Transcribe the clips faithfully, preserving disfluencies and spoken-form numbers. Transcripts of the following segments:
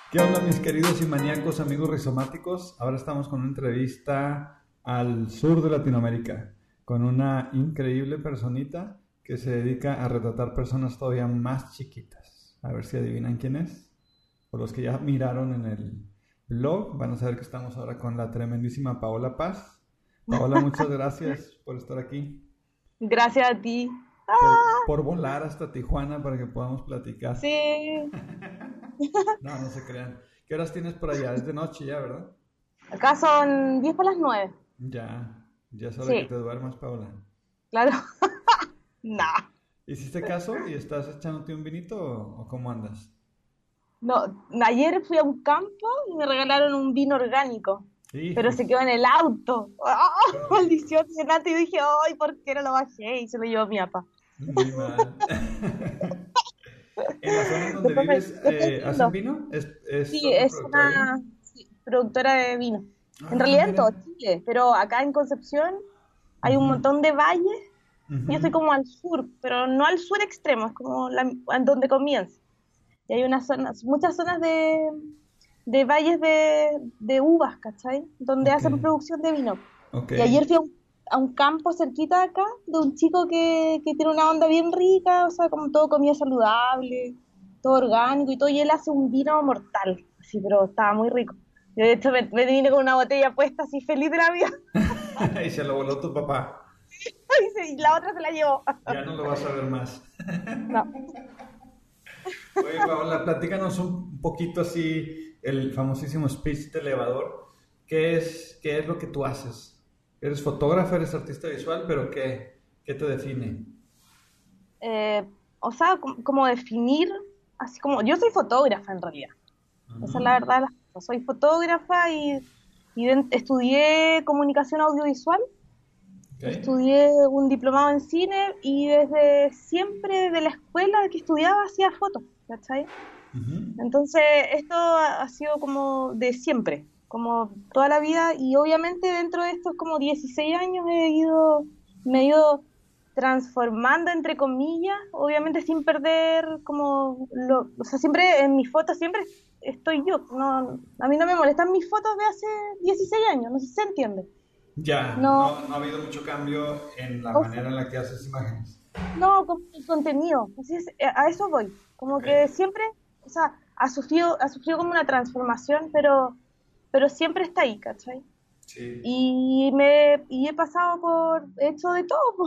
¿Qué onda, mis queridos y maníacos amigos rizomáticos? Ahora estamos con una entrevista al sur de Latinoamérica, con una increíble personita que se dedica a retratar personas todavía más chiquitas. A ver si adivinan quién es. O los que ya miraron en el blog van a saber que estamos ahora con la tremendísima Paola Paz. Paola, muchas gracias por estar aquí, Gracias a ti. por, ¡Ah! por volar hasta Tijuana para que podamos platicar. Sí. No, no se crean. ¿Qué horas tienes por allá? Es de noche ya, ¿verdad? Acá son diez para las nueve. Ya, ya es hora que Sí, te duermas, Paula. claro. Nah. ¿Hiciste caso y estás echándote un vinito o, o cómo andas? No, ayer fui a un campo y me regalaron un vino orgánico, pero se Hijos, quedó en el auto. ¡Ah! Maldición, Renata. Y dije, ay, ¿por qué no lo bajé? Y se lo llevó mi papá. muy mal. ¿En la zona en donde Después me, vives después eh, hacen viendo. vino? ¿Es, es Sí, otra es productora de vino? una sí, productora de vino. En Ah, realidad en todo mira. Chile, pero acá en Concepción hay un Ujú, montón de valles. Yo estoy ujú. como al sur, pero no al sur extremo, es como la, en donde comienza. Y hay unas zonas, muchas zonas de, de valles de, de uvas, ¿cachai? Donde Ok, hacen producción de vino. ok. Y ayer fui a un, a un campo cerquita de acá, de un chico que, que tiene una onda bien rica, o sea, como todo comida saludable, todo orgánico y todo, y él hace un vino mortal, así, pero estaba muy rico. Yo de hecho me, me vine con una botella puesta así feliz de la vida, Y se lo voló tu papá. y, se- y la otra se la llevó. Ya no lo vas a ver más. No. Oye, Paola, platícanos un poquito así el famosísimo speech de elevador. ¿Qué es, qué es lo que tú haces? Eres fotógrafo, eres artista visual, pero ¿qué, qué te define? Eh, o sea, como, como definir, así como, yo soy fotógrafa en realidad, esa es la Ujú, verdad de las cosas, soy fotógrafa y, y den- estudié comunicación audiovisual, ok. estudié un diplomado en cine y desde siempre, desde la escuela que estudiaba, hacía fotos, ¿cachai? Ujú, Entonces, esto ha, ha sido como de siempre, como toda la vida, y obviamente dentro de estos como dieciséis años he ido, me he ido transformando, entre comillas, obviamente sin perder como, lo, o sea, siempre en mis fotos, siempre estoy yo, no, a mí no me molestan mis fotos de hace dieciséis años, no sé si se entiende. ya, No, no, no ha habido mucho cambio en la o sea, manera en la que haces imágenes. no, como el contenido, así es, eh, a eso voy, como Ok, que siempre, o sea, ha sufrido, ha sufrido como una transformación, pero, pero siempre está ahí, ¿cachai? sí. Y me, y he pasado por, he hecho de todo, po.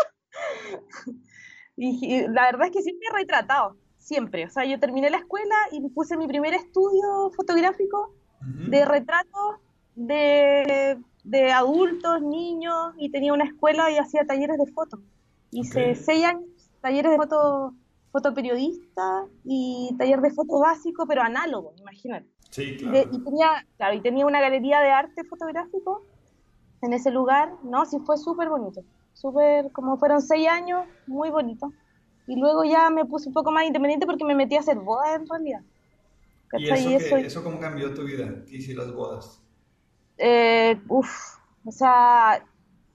Y, y la verdad es que siempre he retratado, siempre, o sea, yo terminé la escuela y puse mi primer estudio fotográfico Ujú, de retratos de, de adultos, niños, y tenía una escuela y hacía talleres de fotos. ok, Hice seis años talleres de foto, fotoperiodista y taller de foto básico, pero análogo, imagínate. sí, Y, de- claro. y tenía, claro, y tenía una galería de arte fotográfico en ese lugar, ¿no? Sí, fue súper bonito. Súper, como fueron seis años, muy bonito. Y luego ya me puse un poco más independiente porque me metí a hacer bodas en realidad. ¿Y ¿Cachai? eso Y eso qué, eso cómo cambió tu vida? ¿Qué hiciste las bodas? Eh, uf, o sea,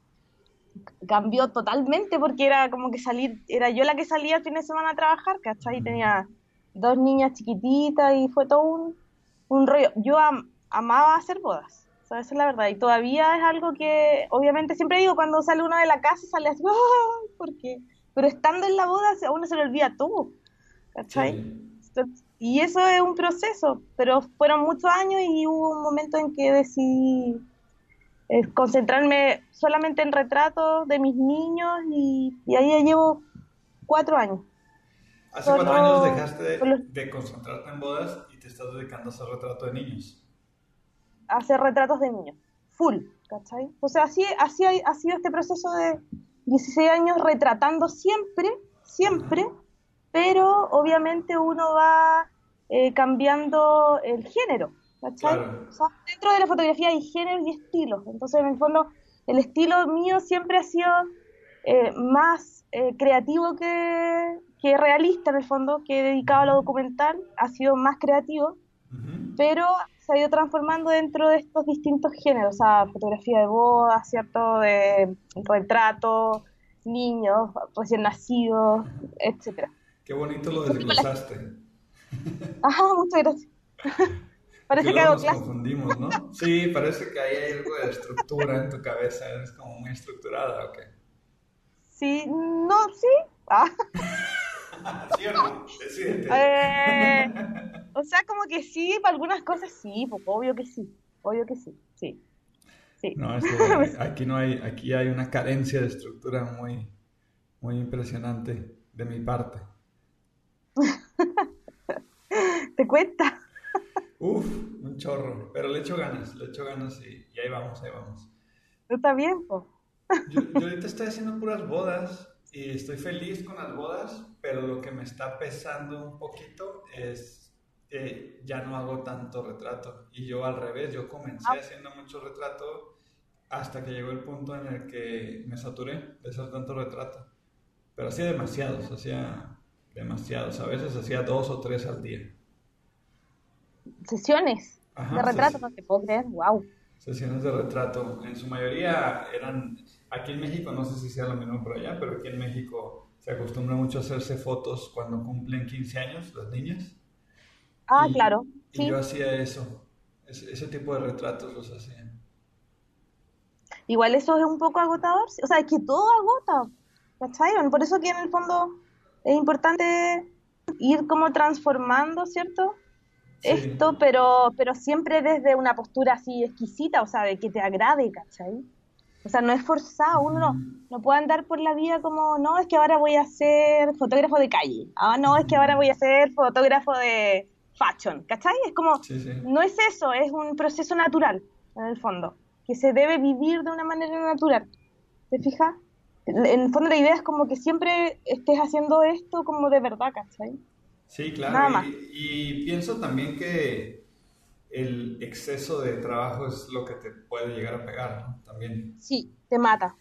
cambió totalmente porque era como que salir, era yo la que salía el fin de semana a trabajar, ¿cachai? Y Ujú, tenía dos niñas chiquititas y fue todo un, un rollo. Yo am- amaba hacer bodas, o sea, esa es la verdad. Y todavía es algo que, obviamente, siempre digo, cuando sale uno de la casa, sale así, ¡ay! ¿Por qué? Pero estando en la boda, a uno se le olvida todo, ¿cachai? sí. Entonces, y eso es un proceso, pero fueron muchos años y hubo un momento en que decidí eh, concentrarme solamente en retratos de mis niños y, y ahí ya llevo cuatro años. Hace cuatro años Solo, dejaste de, solo de concentrarte en bodas y te estás dedicando a hacer retrato de niños. hacer retratos de niños, full, ¿cachai? O sea, así, así ha, ha sido este proceso de dieciséis años retratando siempre, Ajá, siempre, pero obviamente uno va eh, cambiando el género, ¿cachai? O claro. sea, dentro de la fotografía hay géneros y estilos, entonces en el fondo el estilo mío siempre ha sido eh, más eh, creativo que, que realista en el fondo, que dedicado a lo Ujú, documental, ha sido más creativo, ujú. pero se ha ido transformando dentro de estos distintos géneros, o sea, fotografía de boda, ¿cierto? De retrato, niños, recién nacidos, etcétera. Qué bonito lo Son como las- desglosaste. Ajá, muchas gracias. Porque Parece que luego hago nos clase. confundimos, ¿no? Sí, parece que hay algo de estructura en tu cabeza, eres como muy estructurada, ¿o qué? Sí, no, sí. Ah, ¿Sí o no? Decídete. eh, o sea, como que sí, para algunas cosas sí, pues obvio que sí, obvio que sí, sí, sí. No, es que aquí no hay, aquí hay una carencia de estructura muy, muy impresionante de mi parte. ¿Te cuesta? Uf, un chorro, pero le echo ganas, le echo ganas y, y ahí vamos, ahí vamos. Está bien, pues. Yo, yo ahorita estoy haciendo puras bodas y estoy feliz con las bodas, pero lo que me está pesando un poquito es que ya no hago tanto retrato. Y yo al revés, yo comencé haciendo mucho retrato hasta que llegó el punto en el que me saturé de hacer tanto retrato. Pero hacía demasiados, hacía demasiados. A veces hacía dos o tres al día. Sesiones de Ajá, retrato, ses- no te puedo creer, wow. sesiones de retrato. En su mayoría eran, aquí en México, no sé si sea lo mismo por allá, pero aquí en México se acostumbra mucho a hacerse fotos cuando cumplen quince años las niñas. Ah, Y, claro, y yo sí. hacía eso, ese, ese tipo de retratos los hacía. Igual eso es un poco agotador, sí. O sea, es que todo agota, ¿cachai? Bueno, por eso que en el fondo es importante ir como transformando, ¿cierto? Sí. Esto, pero, pero siempre desde una postura así exquisita, o sea, de que te agrade, ¿cachai? O sea, no es forzado, uno no, Ujú, no puede andar por la vida como, no, es que ahora voy a ser fotógrafo de calle, ah, no, es que ahora voy a ser fotógrafo de fashion, ¿cachai? Es como, sí, sí. no es eso, es un proceso natural, en el fondo, que se debe vivir de una manera natural, ¿te fijas? En el fondo la idea es como que siempre estés haciendo esto como de verdad, ¿cachai? Sí, claro. Nada más. Y, y pienso también que el exceso de trabajo es lo que te puede llegar a pegar, ¿no? También. Sí, te mata,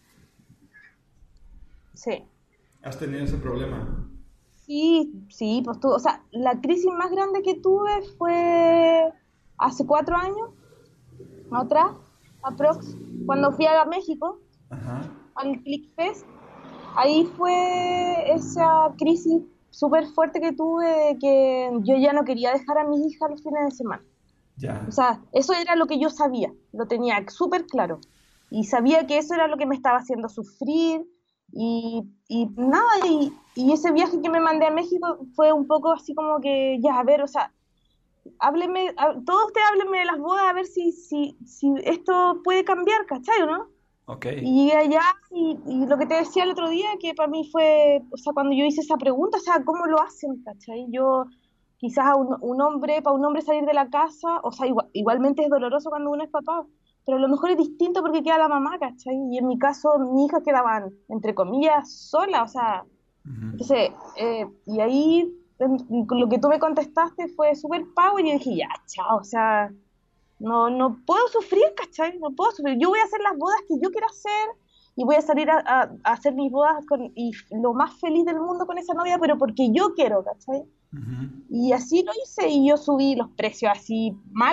sí. ¿Has tenido ese problema? Sí, sí, pues tú, o sea, la crisis más grande que tuve fue hace cuatro años, atrás, aprox, cuando fui a México, Ajá. al ClickFest. Ahí fue esa crisis súper fuerte que tuve de que yo ya no quería dejar a mis hijas los fines de semana. O Ya. sea, eso era lo que yo sabía, lo tenía súper claro. Y sabía que eso era lo que me estaba haciendo sufrir. Y, y nada, y, y ese viaje que me mandé a México fue un poco así como que, ya, a ver, o sea, hábleme, a- todos ustedes háblenme de las bodas a ver si, si, si esto puede cambiar, ¿cachai, o no? Ok. Y llegué allá y, y lo que te decía el otro día, que para mí fue, o sea, cuando yo hice esa pregunta, o sea, ¿cómo lo hacen, cachai? Yo, quizás a un, un hombre, para un hombre salir de la casa, o sea, igual- igualmente es doloroso cuando uno es papá, pero a lo mejor es distinto porque queda la mamá, ¿cachai? Y en mi caso, mis hijas quedaban, entre comillas, solas, o sea, Ujú. entonces, eh, y ahí en- lo que tú me contestaste fue súper pago y yo dije, ya, chao, o sea, no, no puedo sufrir, ¿cachai? No puedo sufrir. Yo voy a hacer las bodas que yo quiero hacer y voy a salir a, a- a hacer mis bodas con, y lo más feliz del mundo con esa novia, pero porque yo quiero, ¿cachai? Ujú. Y así lo hice y yo subí los precios así mal,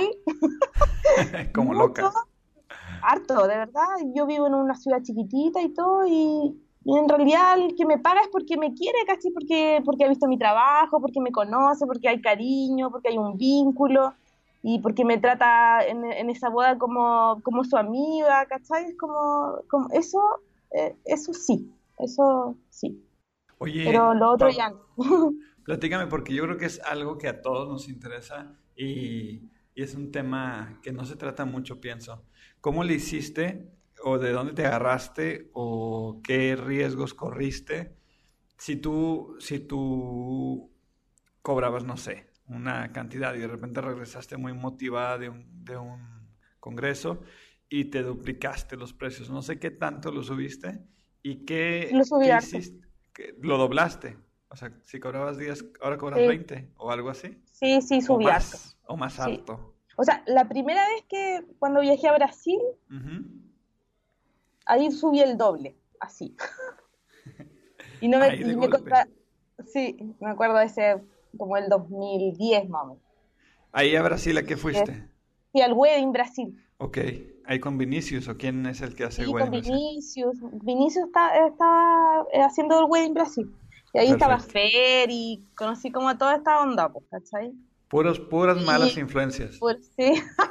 Como mucho, loca. harto, de verdad. Yo vivo en una ciudad chiquitita y todo y, y en realidad el que me paga es porque me quiere, ¿cachai? Porque, porque ha visto mi trabajo, porque me conoce, porque hay cariño, porque hay un vínculo y porque me trata en, en esa boda como, como su amiga, ¿cachai? Es como, como eso, eh, eso sí, eso sí, pero Oye, lo otro Pa- ya no. platícame porque yo creo que es algo que a todos nos interesa y, y es un tema que no se trata mucho, pienso. ¿Cómo le hiciste o de dónde te agarraste o qué riesgos corriste si tú, si tú cobrabas, no sé, una cantidad y de repente regresaste muy motivada de un, de un congreso y te duplicaste los precios? No sé qué tanto lo subiste y Lo qué, subí qué harto. hiciste, que lo doblaste. O sea, si cobrabas diez, ahora cobras Sí, veinte o algo así. sí, sí, O subí harto. más, o más Sí. alto. O sea, la primera vez que cuando viajé a Brasil, Ujú. ahí subí el doble, así. Y no me, Ahí de y me golpe. conta, sí, me acuerdo de ese, como el dos mil diez, más o menos. Ahí a Brasil, ¿a qué Eh, fuiste? Sí, al Wedding Brasil. Ok, ahí con Vinicius, ¿o quién es el que hace Sí, con Wedding Brasil? Vinicius. Vinicius está, estaba eh, haciendo el Wedding Brasil. Y ahí estaba Perfecto. Fer y conocí como toda esta onda, pues, ¿cachai? Puros, puras malas Y, influencias. por, sí.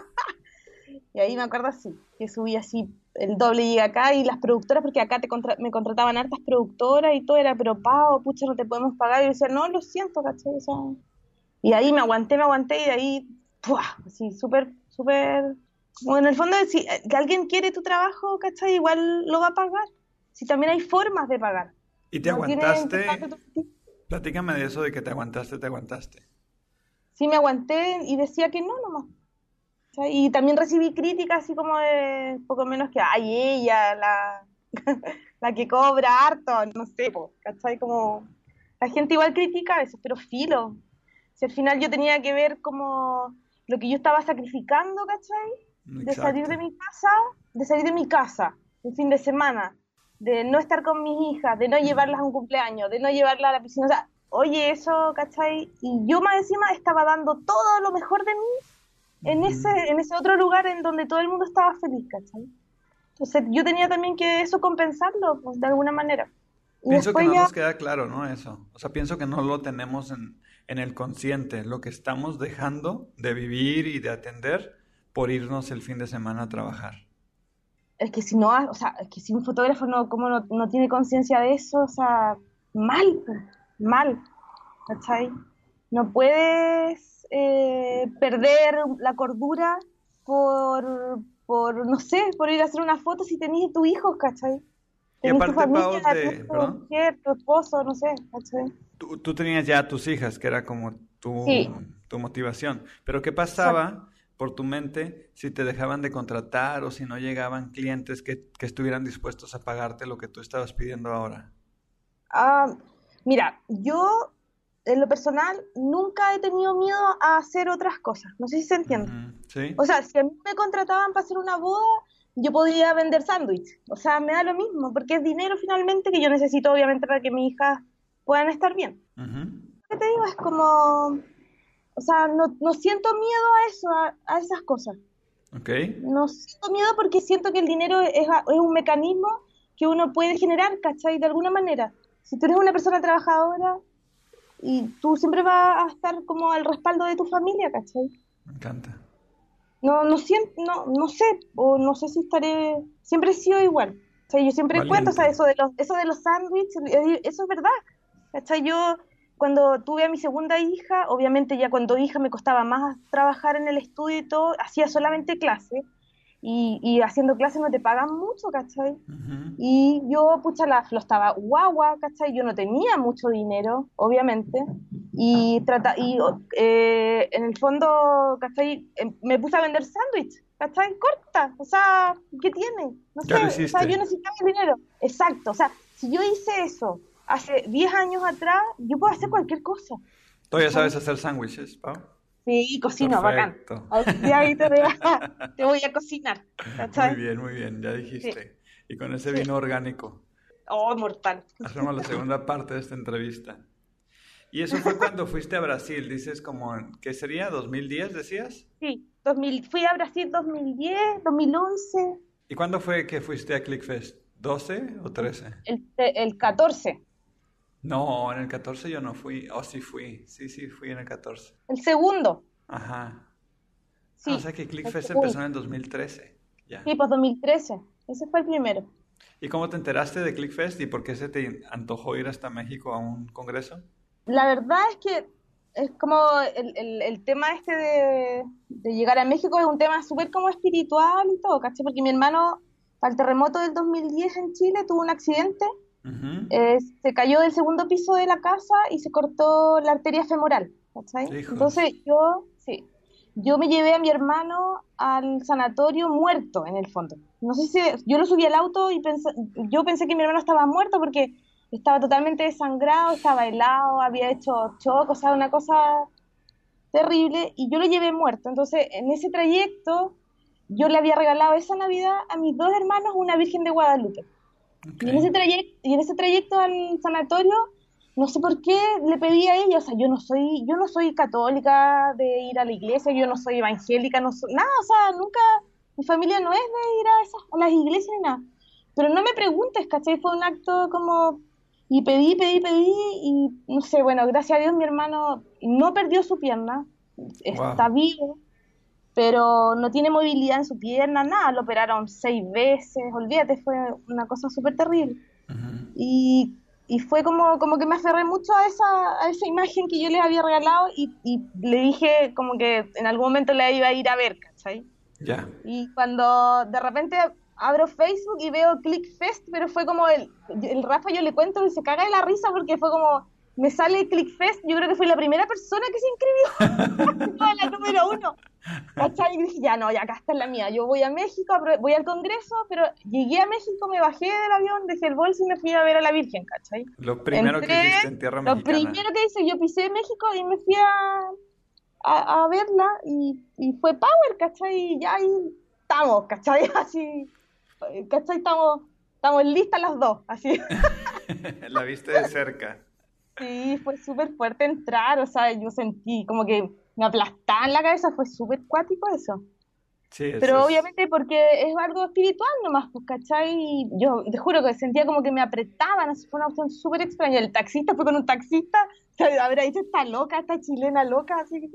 Y ahí me acuerdo así, que subí así el doble y acá y las productoras, porque acá te contra- me contrataban hartas productoras y todo era, pero pago, pucha, no te podemos pagar. Y yo decía, no, lo siento, ¿cachai? O sea, y ahí me aguanté, me aguanté y de ahí, ¡pua! Así, súper, súper... Bueno, en el fondo, si eh, que alguien quiere tu trabajo, ¿cachai? Igual lo va a pagar. Si también hay formas de pagar. ¿Y te No tiene que aguantaste? pagarte tu... Platícame de eso de que te aguantaste, te aguantaste. Sí me aguanté y decía que no nomás. ¿Cachai? Y también recibí críticas así como de poco menos que, ay, ella, la, la que cobra harto, no sé, po, ¿cachai? Como la gente igual critica a veces, pero filo. Si al final yo tenía que ver como lo que yo estaba sacrificando, ¿cachai? De salir de Exacto. mi casa, de salir de mi casa el fin de semana, de no estar con mis hijas, de no llevarlas a un cumpleaños, de no llevarlas a la piscina. O sea, oye, eso, ¿cachai? Y yo más encima estaba dando todo lo mejor de mí en ese, Ujú. en ese otro lugar en donde todo el mundo estaba feliz, ¿cachai? Entonces yo tenía también que eso compensarlo, pues, de alguna manera. Y Pienso que después no ya, nos queda claro, ¿no? Eso. O sea, pienso que no lo tenemos en, en el consciente, lo que estamos dejando de vivir y de atender por irnos el fin de semana a trabajar. es que si no, ha- o sea, es que si un fotógrafo no, como no, no tiene conciencia de eso, o sea, mal, pues, mal, ¿cachai? No puedes eh, perder la cordura por, por, no sé, por ir a hacer una foto si tenés tus hijos, ¿cachai? Y Tenés tu aparte, familia, Pau, tenés de, tu perdón, mujer, tu esposo, no sé, ¿cachai? tú, tú tenías ya a tus hijas, que era como tu, Sí, tu motivación. Pero ¿qué exacto. pasaba por tu mente si te dejaban de contratar o si no llegaban clientes que, que estuvieran dispuestos a pagarte lo que tú estabas pidiendo ahora? Ah, mira, yo en lo personal nunca he tenido miedo a hacer otras cosas, no sé si se entiende. Ujú. ¿Sí? O sea, si a mí me contrataban para hacer una boda, yo podía vender sándwich. O sea, me da lo mismo, porque es dinero finalmente que yo necesito obviamente para que mis hijas puedan estar bien. Ujú. Lo que te digo es como, o sea, no, no siento miedo a eso, a, a esas cosas. Ok. No siento miedo porque siento que el dinero es, a- es un mecanismo que uno puede generar, ¿cachai? De alguna manera. Si tú eres una persona trabajadora y tú siempre vas a estar como al respaldo de tu familia, ¿cachai? Me encanta. No, no siento, no, no sé, o no sé si estaré, siempre he sido igual. O sea, yo siempre cuento, o sea, Valiente. eso de los, eso de los sándwiches, eh, eso es verdad. ¿Cachai? Yo cuando tuve a mi segunda hija, obviamente ya cuando hija me costaba más trabajar en el estudio y todo, hacía solamente clase, y, y haciendo clase no te pagan mucho, ¿cachai? Ujú. Y yo, pucha, la, lo estaba guagua, ¿cachai? Yo no tenía mucho dinero, obviamente, y, trata, y eh, en el fondo, ¿cachai? Em, Me puse a vender sándwich, ¿cachai? Corta, o sea, ¿qué tiene? No sé, Ya lo o sea, yo hiciste. necesitaba el dinero. Exacto, o sea, si yo hice eso hace diez años atrás, yo puedo hacer cualquier cosa, ¿Todavía ¿cachai? sabes hacer sándwiches, Pau? Sí, cocino, bacán. Perfecto. Algún día ahí te voy a, te voy a cocinar, Muy ¿cachai? bien, muy bien, ya Sí, dijiste. Y con ese sí. vino orgánico, Oh, mortal. hacemos la segunda parte de esta entrevista. Y eso fue cuando fuiste a Brasil, dices como, en- ¿qué sería? ¿dos mil diez decías? Sí, dos mil, fui a Brasil dos mil diez, dos mil once, ¿Y cuándo fue que fuiste a ClickFest? ¿doce o el, trece? el, el catorce, No, en el catorce yo no fui. Oh, sí fui. Sí, sí, fui en el catorce. el segundo, Ajá. Ah, o sea sí, que el ClickFest empezó segundo. en el dos mil trece. Ya. Sí, pues dos mil trece, ese fue el primero. ¿Y cómo te enteraste de ClickFest y por qué se te antojó ir hasta México a un congreso? La verdad es que es como el, el, el tema este de, de llegar a México es un tema súper como espiritual y todo, ¿cachai? Porque mi hermano, para el terremoto del dos mil diez en Chile, tuvo un accidente, Ujú. eh, se cayó del segundo piso de la casa y se cortó la arteria femoral, ¿cachai? Hijos. Entonces yo, sí, yo me llevé a mi hermano al sanatorio muerto, en el fondo. No sé si, yo lo subí al auto y pensé, yo pensé que mi hermano estaba muerto porque estaba totalmente desangrado, estaba helado, había hecho shock, o sea, una cosa terrible, y yo lo llevé muerto. Entonces, en ese trayecto, yo le había regalado esa Navidad a mis dos hermanos una Virgen de Guadalupe. Ok. Y en ese trayecto, y en ese trayecto al sanatorio, no sé por qué le pedí a ella, o sea, yo no soy, yo no soy católica de ir a la iglesia, yo no soy evangélica, no soy, nada, o sea, nunca, mi familia no es de ir a esas, a las iglesias ni nada. Pero no me preguntes, ¿cachai? Fue un acto como, y pedí, pedí, pedí, y no sé, bueno, gracias a Dios mi hermano no perdió su pierna, está Wow. vivo, pero no tiene movilidad en su pierna, nada, lo operaron seis veces, olvídate, fue una cosa súper terrible. Ujú. Y, y fue como, como que me aferré mucho a esa, a esa imagen que yo les había regalado y, y le dije como que en algún momento la iba a ir a ver, ¿cachai? Ya. Y cuando de repente abro Facebook y veo ClickFest, pero fue como el, el Rafa, yo le cuento y se caga de la risa porque fue como, me sale ClickFest, yo creo que fui la primera persona que se inscribió, fue la número uno. ¿Cachai? Y dije, ya no, ya acá está la mía. Yo voy a México, apro- voy al Congreso, pero llegué a México, me bajé del avión, dejé el bolso y me fui a ver a la Virgen, ¿cachai? Lo primero que Entré, hiciste en tierra lo mexicana. primero que hice, yo pisé México y me fui a, a, a verla y, y fue Power, ¿cachai? Y ya ahí estamos, ¿cachai? Así, ¿cachai? Estamos, estamos listas las dos, así. La viste de cerca. Sí, fue súper fuerte entrar, o sea, yo sentí como que me aplastaban la cabeza, fue súper cuático eso. Sí, eso Pero es. obviamente porque es algo espiritual nomás, pues, ¿cachai? Y yo te juro que sentía como que me apretaban, así fue una opción súper extraña. El taxista fue con un taxista, que habrá dicho, esta loca, esta chilena loca, así.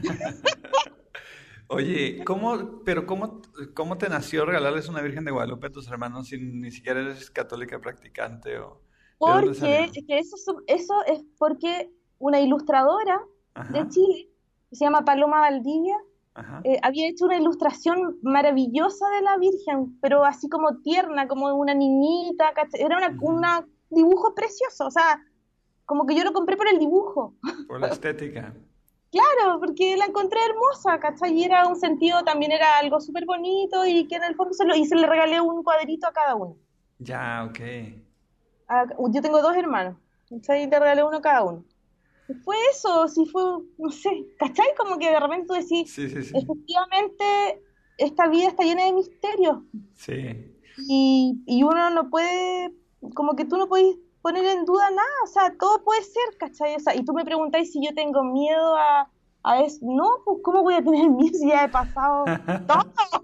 Oye, ¿cómo, pero cómo, cómo te nació regalarles una Virgen de Guadalupe a tus hermanos si ni siquiera eres católica practicante o de dónde Porque, salió? es que eso, su- eso es porque una ilustradora de Ajá, Chile, que se llama Paloma Valdivia, ajá. eh, había hecho una ilustración maravillosa de la Virgen, pero así como tierna, como una niñita, ¿cachai? Era una, Ujú. una dibujo precioso, o sea, como que yo lo compré por el dibujo. Por la estética. Claro, porque la encontré hermosa, ¿cachai? Y era un sentido, también era algo súper bonito y que en el fondo se lo hice, le regalé un cuadrito a cada uno. Ya, ok. A- yo tengo dos hermanos, ¿cachai? Y le regalé uno a cada uno. Y fue eso, sí fue, no sé, ¿cachai? Como que de repente tú decís, Sí, sí, sí. efectivamente, esta vida está llena de misterios Sí. y, y uno no puede, como que tú no puedes poner en duda nada, o sea, todo puede ser, ¿cachai? O sea, y tú me preguntáis si yo tengo miedo a, a eso. No, pues, ¿cómo voy a tener miedo si ya he pasado todo?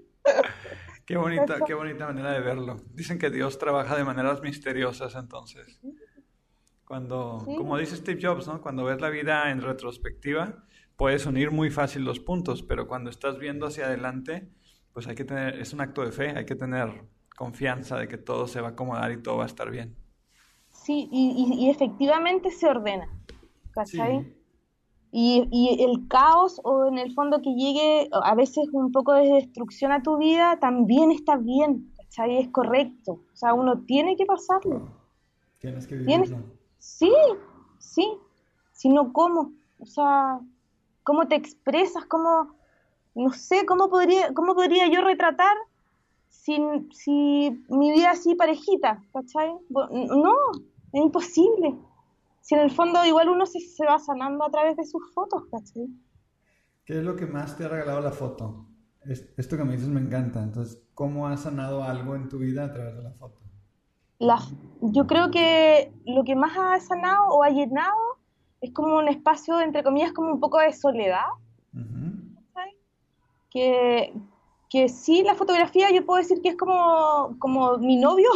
Qué bonita, ¿Cachai? qué bonita manera de verlo. Dicen que Dios trabaja de maneras misteriosas entonces. Cuando, Sí, como dice Steve Jobs, ¿no? Cuando ves la vida en retrospectiva, puedes unir muy fácil los puntos, pero cuando estás viendo hacia adelante, pues hay que tener, es un acto de fe, hay que tener confianza de que todo se va a acomodar y todo va a estar bien. sí, y, y, y efectivamente se ordena, ¿cachai? Sí, Y, y el caos o en el fondo que llegue a veces un poco de destrucción a tu vida también está bien, ¿cachai? Es correcto. O sea, uno tiene que pasarlo. wow. Tienes que Tienes, vivirlo. sí, sí, si no, ¿cómo? O sea, ¿cómo te expresas? ¿Cómo, no sé, cómo podría, cómo podría yo retratar sin, si mi vida así parejita, ¿cachai? Bo- No, es imposible. Si en el fondo igual uno se, se va sanando a través de sus fotos, ¿cachai? ¿Qué es lo que más te ha regalado la foto? Es- esto que me dices me encanta. Entonces, ¿cómo has sanado algo en tu vida a través de la foto? La, yo creo que lo que más ha sanado o ha llenado es como un espacio, entre comillas, como un poco de soledad, Ujú. ¿sabes? Que, que sí, la fotografía yo puedo decir que es como, como mi novio,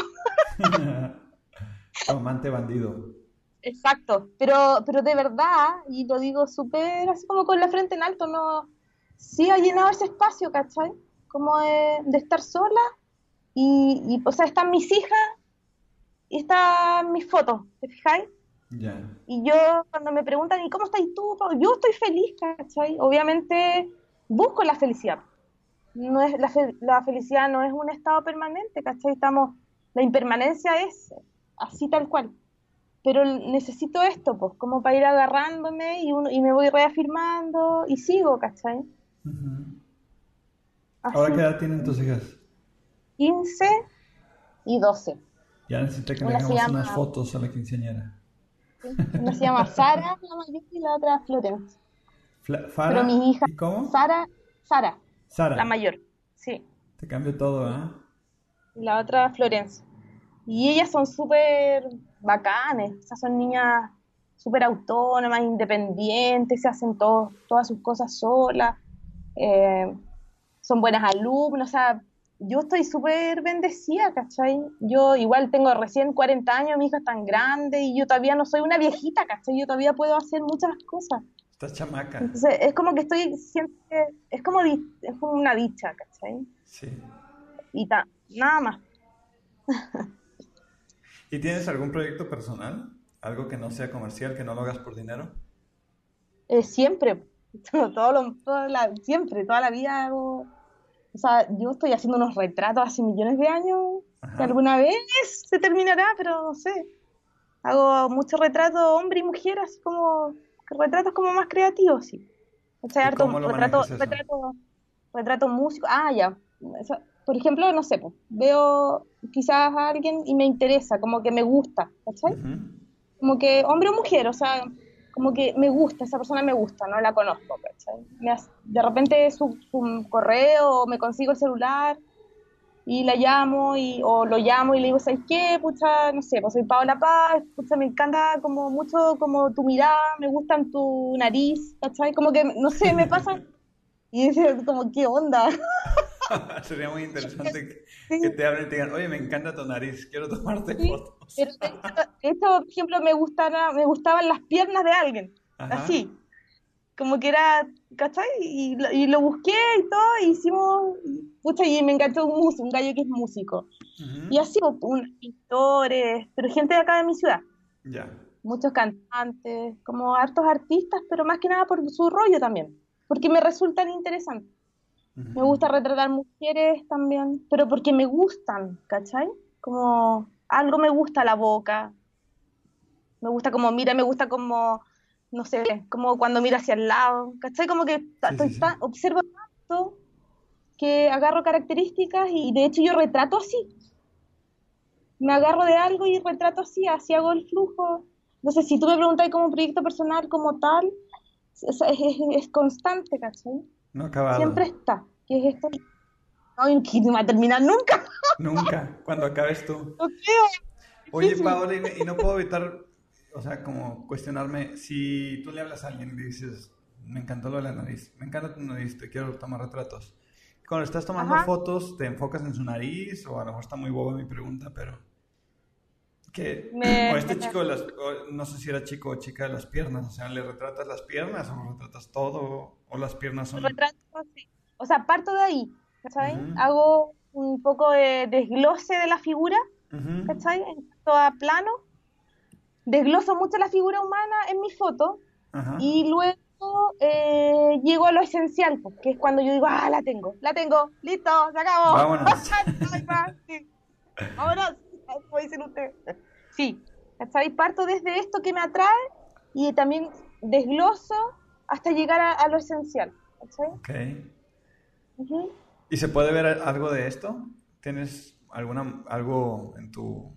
Tu amante bandido. exacto, pero, pero de verdad, y lo digo súper así como con la frente en alto, no, sí ha llenado ese espacio, ¿cachai? Como de, de estar sola y, y, o sea, están mis hijas y están mis fotos, ¿te fijáis? Ya. Y yo, cuando me preguntan, ¿y cómo estás tú? Pau?", yo estoy feliz, ¿cachai? Obviamente busco la felicidad. No es, la, fe- la felicidad no es un estado permanente, ¿cachai? Estamos, la impermanencia es así tal cual. Pero necesito esto, pues, como para ir agarrándome y, uno, y me voy reafirmando y sigo, ¿cachai? Ujú. ¿Ahora qué Así, edad tienen tus hijas? quince y doce. Ya necesita que le Una se hagamos unas llama, fotos a la quinceañera. una se llama Sara, la mayor, y la otra Florence. Fla- Pero ¿Fara? mi hija, ¿Y cómo? Sara, Sara, Sara. la mayor, sí. Te cambio todo, ¿ah? Y la otra Florencia. Y ellas son súper bacanes, o sea, son niñas súper autónomas, independientes, se hacen todo, todas sus cosas solas, eh, son buenas alumnas, o sea, yo estoy súper bendecida, ¿cachai? Yo igual tengo recién cuarenta años, mi hija es tan grande y yo todavía no soy una viejita, ¿cachai? Yo todavía puedo hacer muchas cosas. Estás chamaca. Entonces, es como que estoy, siento que es como, di- es como una dicha, ¿cachai? Sí. Y ta, nada más. ¿Y tienes algún proyecto personal? ¿Algo que no sea comercial, que no lo hagas por dinero? Eh, siempre, todo lo, toda la, siempre, toda la vida hago, o sea, yo estoy haciendo unos retratos hace millones de años, que Ajá. alguna vez se terminará, pero no sé. Hago muchos retratos hombre y mujer, así como, retratos como más creativos, sí. O sea, ¿Y harto cómo lo retrato, manejas eso? retrato, retrato músico. Ah, ya. Eso- por ejemplo, no sé, pues, veo quizás a alguien y me interesa, como que me gusta, ¿cachai? Ujú. Como que hombre o mujer, o sea, como que me gusta, esa persona me gusta, no la conozco, ¿cachai? Me hace- de repente su, su correo, o me consigo el celular y la llamo, y, o lo llamo y le digo, ¿sabes qué? Pucha, no sé, pues soy Paola Paz, pucha, me encanta como mucho como tu mirada, me gustan tu nariz, ¿cachai? Como que, no sé, me pasa, y dice, como, ¿qué onda? Sería muy interesante que, que Sí, te hablen y te digan, oye, me encanta tu nariz, quiero tomarte sí, fotos. pero de hecho, de hecho, por ejemplo, me gustaba, me gustaban las piernas de alguien, Ajá. así. Como que era, ¿cachai? Y, lo- y lo busqué y todo, y hicimos, y, pucha, y me enganchó un, músico, un gallo que es músico. Y Ujú. así, pues, un, pintores, pero gente de acá de mi ciudad, Ya. muchos cantantes, como hartos artistas, pero más que nada por su rollo también, porque me resultan interesantes. Me Ujú. gusta retratar mujeres también, pero porque me gustan, ¿cachai? Como algo me gusta la boca, me gusta como mira, me gusta como, no sé, como cuando mira hacia el lado, ¿cachai? Como que ta- Sí, sí, estoy sí. tan, observo tanto que agarro características y de hecho yo retrato así, me agarro de algo y retrato así, así hago el flujo. Entonces, si tú me preguntas como un proyecto personal como tal, es, es, es- es constante, ¿cachai? No Siempre acabado. está, que es esto, no, que no va a terminar nunca, Nunca, cuando acabes tú. no creo, Oye, difícil. Paola, y, me- y no puedo evitar, o sea, como cuestionarme, si tú le hablas a alguien y dices, me encantó lo de la nariz, me encanta tu nariz, te quiero tomar retratos. Cuando estás tomando Ajá, fotos, ¿te enfocas en su nariz? O a lo mejor está muy boba mi pregunta, pero que, o me, este chico de las, o no sé si era chico o chica de las piernas, o sea, ¿le retratas las piernas o retratas todo? ¿O las piernas son... retrato, sí. O sea, parto de ahí, ¿cachai? Ujú, Hago un poco de desglose de la figura, ujú, ¿cachai? En cuanto a plano, desgloso mucho la figura humana en mi foto ajá, y luego eh, llego a lo esencial, pues, que es cuando yo digo, ah, la tengo, la tengo, listo, se acabó. vámonos. No hay más, sí. Ahora, como dicen ustedes. Sí, ¿cachai? Parto desde esto que me atrae y también desgloso hasta llegar a, a lo esencial, ¿cachai? Ok. Ujú. ¿Y se puede ver algo de esto? ¿Tienes alguna, algo en tu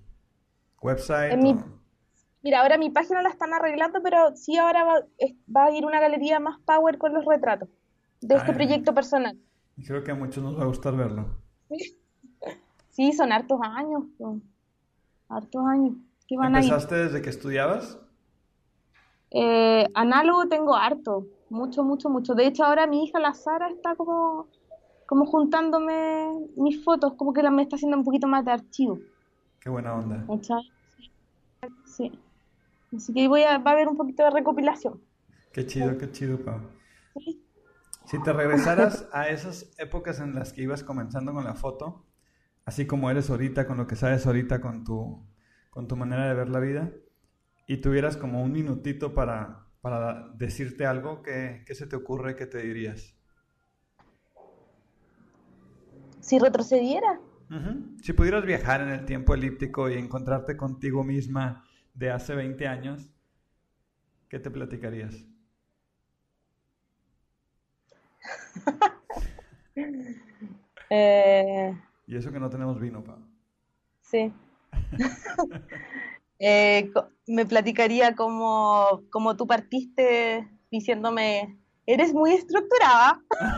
En website mi, o...? mira, ahora mi página la están arreglando, pero sí ahora va, es- va a ir una galería más power con los retratos de este Ay, me- proyecto personal. creo que a muchos nos va a gustar verlo. Sí, sí, son hartos años, son hartos años que van a ir. ¿Empezaste desde que estudiabas? Eh, análogo tengo harto, mucho, mucho, mucho. De hecho, ahora mi hija, la Sara, está como, como juntándome mis fotos, como que la me está haciendo un poquito más de archivo. Qué buena onda. ¿Cachai? Sí. Así que ahí voy a, va a haber un poquito de recopilación. Qué chido, qué chido, Pau. Sí. Si te regresaras a esas épocas en las que ibas comenzando con la foto, así como eres ahorita, con lo que sabes ahorita, con tu, con tu manera de ver la vida, y tuvieras como un minutito para, para decirte algo, ¿qué, qué se te ocurre? ¿Qué te dirías? Si retrocediera. Ujú. Si pudieras viajar en el tiempo elíptico y encontrarte contigo misma de hace veinte años, ¿qué te platicarías? Eh, Y eso que no tenemos vino, pa. sí. Eh, co- me platicaría como, como tú partiste diciéndome, eres muy estructurada.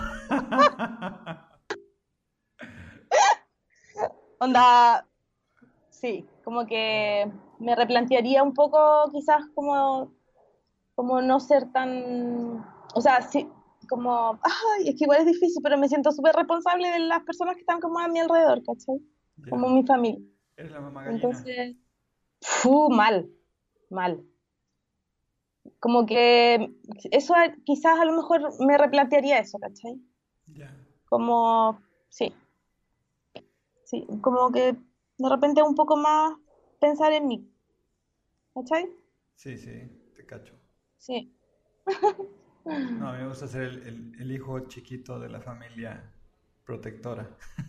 Onda, sí, como que me replantearía un poco quizás como, como no ser tan, o sea, sí, como, ay, es que igual es difícil, pero me siento súper responsable de las personas que están como a mi alrededor, ¿cachai? Como Ya. mi familia. Eres la mamá gallina. Entonces, fu, mal, mal. Como que eso a- quizás a lo mejor me replantearía eso, ¿cachai? Ya. Como, sí, sí, como que de repente un poco más pensar en mí, ¿cachai? Sí, sí, te cacho. Sí. No, a mí me gusta ser el, el- el hijo chiquito de la familia protectora.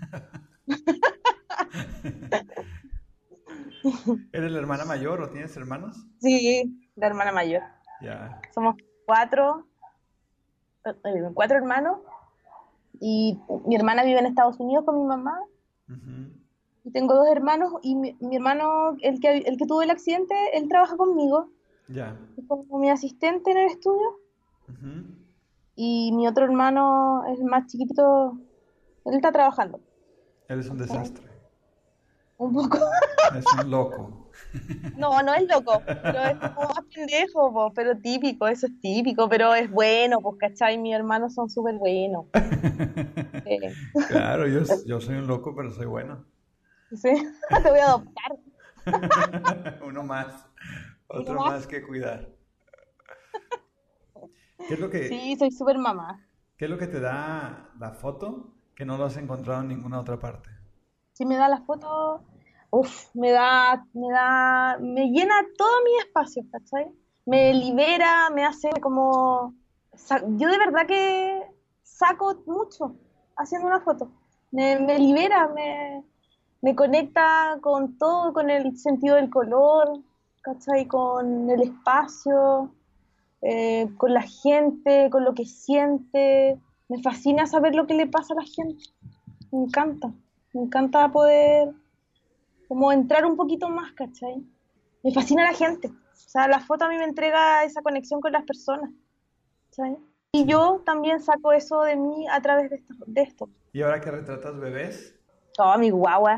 ¿Eres la hermana mayor o tienes hermanos? Sí, la hermana mayor. Ya. Somos cuatro, eh, eh, cuatro hermanos y mi hermana vive en Estados Unidos con mi mamá Ujú. y tengo dos hermanos y mi, mi hermano, el que, el que tuvo el accidente, él trabaja conmigo, Ya. es como mi asistente en el estudio Ujú. y mi otro hermano, el más chiquitito, él está trabajando. Eres un ¿Cachai? desastre. Un poco. Es un loco. No, no es loco, pero es como más pendejo, po, pero típico, eso es típico, pero es bueno, pues, ¿cachai? Mis hermanos son súper buenos. Sí, Claro, yo, yo soy un loco, pero soy bueno. sí. Te voy a adoptar. Uno más, Uno otro más. más que cuidar. ¿Qué es lo que, Sí, soy súper mamá. qué es lo que te da la foto que no lo has encontrado en ninguna otra parte? Si me da la foto, uff, me da, me da, me llena todo mi espacio, ¿cachai? Me Ujú. libera, me hace como, sa- yo de verdad que saco mucho haciendo una foto. Me, me libera, me, me conecta con todo, con el sentido del color, ¿cachai? Con el espacio, eh, con la gente, con lo que siente. Me fascina saber lo que le pasa a la gente. Me encanta. Me encanta poder como entrar un poquito más, ¿cachai? Me fascina la gente. O sea, la foto a mí me entrega esa conexión con las personas, ¿cachai? Y Sí. yo también saco eso de mí a través de esto. De esto. ¿Y ahora que retratas bebés? Oh, mi guagua.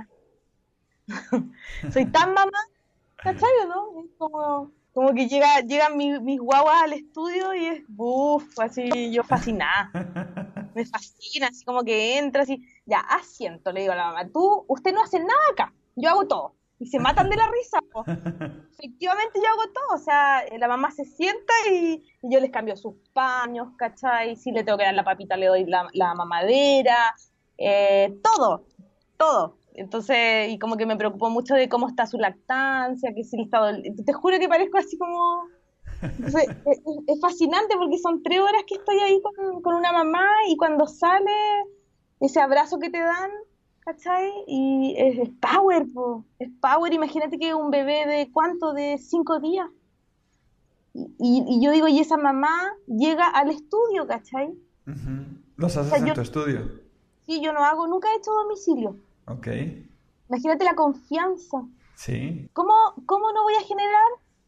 Soy tan mamá, ¿cachai o no? Es como, como que llega, llegan mi- mis guaguas al estudio y es, uff, así yo fascinada. Me fascina, así como que entra así, ya, asiento, le digo a la mamá, tú, usted no hace nada acá, yo hago todo. Y se matan de la risa, po. Efectivamente yo hago todo, o sea, eh, la mamá se sienta y, y yo les cambio sus paños, ¿cachai? Si le tengo que dar la papita, le doy la, la mamadera, eh, todo, todo. Entonces, y como que me preocupo mucho de cómo está su lactancia, que si el estado, te juro que parezco así como entonces, es, es fascinante porque son tres horas que estoy ahí con, con una mamá y cuando sale ese abrazo que te dan, ¿cachai? Y es, es power, po, es power. Imagínate que un bebé de cuánto, de cinco días. Y, y, y yo digo, y esa mamá llega al estudio, ¿cachai? O Ujú. Los sea, haces en yo, tu estudio. sí, yo no hago, nunca he hecho domicilio. Ok. Imagínate la confianza. Sí. ¿Cómo, cómo no voy a generar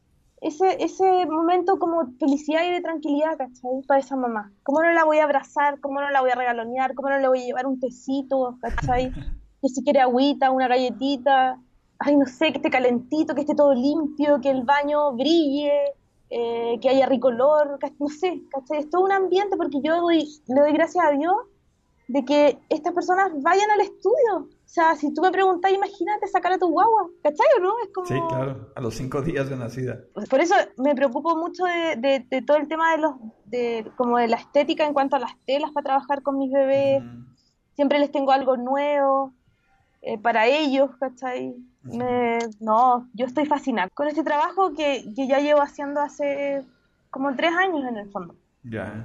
ese, ese momento como felicidad y de tranquilidad, ¿cachai? Para esa mamá. ¿Cómo no la voy a abrazar? ¿Cómo no la voy a regalonear? ¿Cómo no le voy a llevar un tecito, ¿cachai? Que si quiere agüita, una galletita, ay, no sé, que esté calentito, que esté todo limpio, que el baño brille, eh, que haya rico olor, ¿cach- no sé, ¿cachai? Es todo un ambiente porque yo doy, le doy gracias a Dios de que estas personas vayan al estudio. O sea, si tú me preguntas, imagínate sacar a tu guagua, ¿cachai o no? Es Sí, como, claro. A los cinco días de nacida. pues, por eso me preocupo mucho de, de- de todo el tema de los de como de la estética en cuanto a las telas para trabajar con mis bebés. Ujú, Siempre les tengo algo nuevo eh, para ellos, ¿cachai? ujú. Me, no, yo estoy fascinada con este trabajo que, que ya llevo haciendo hace como tres años en el fondo. Ya.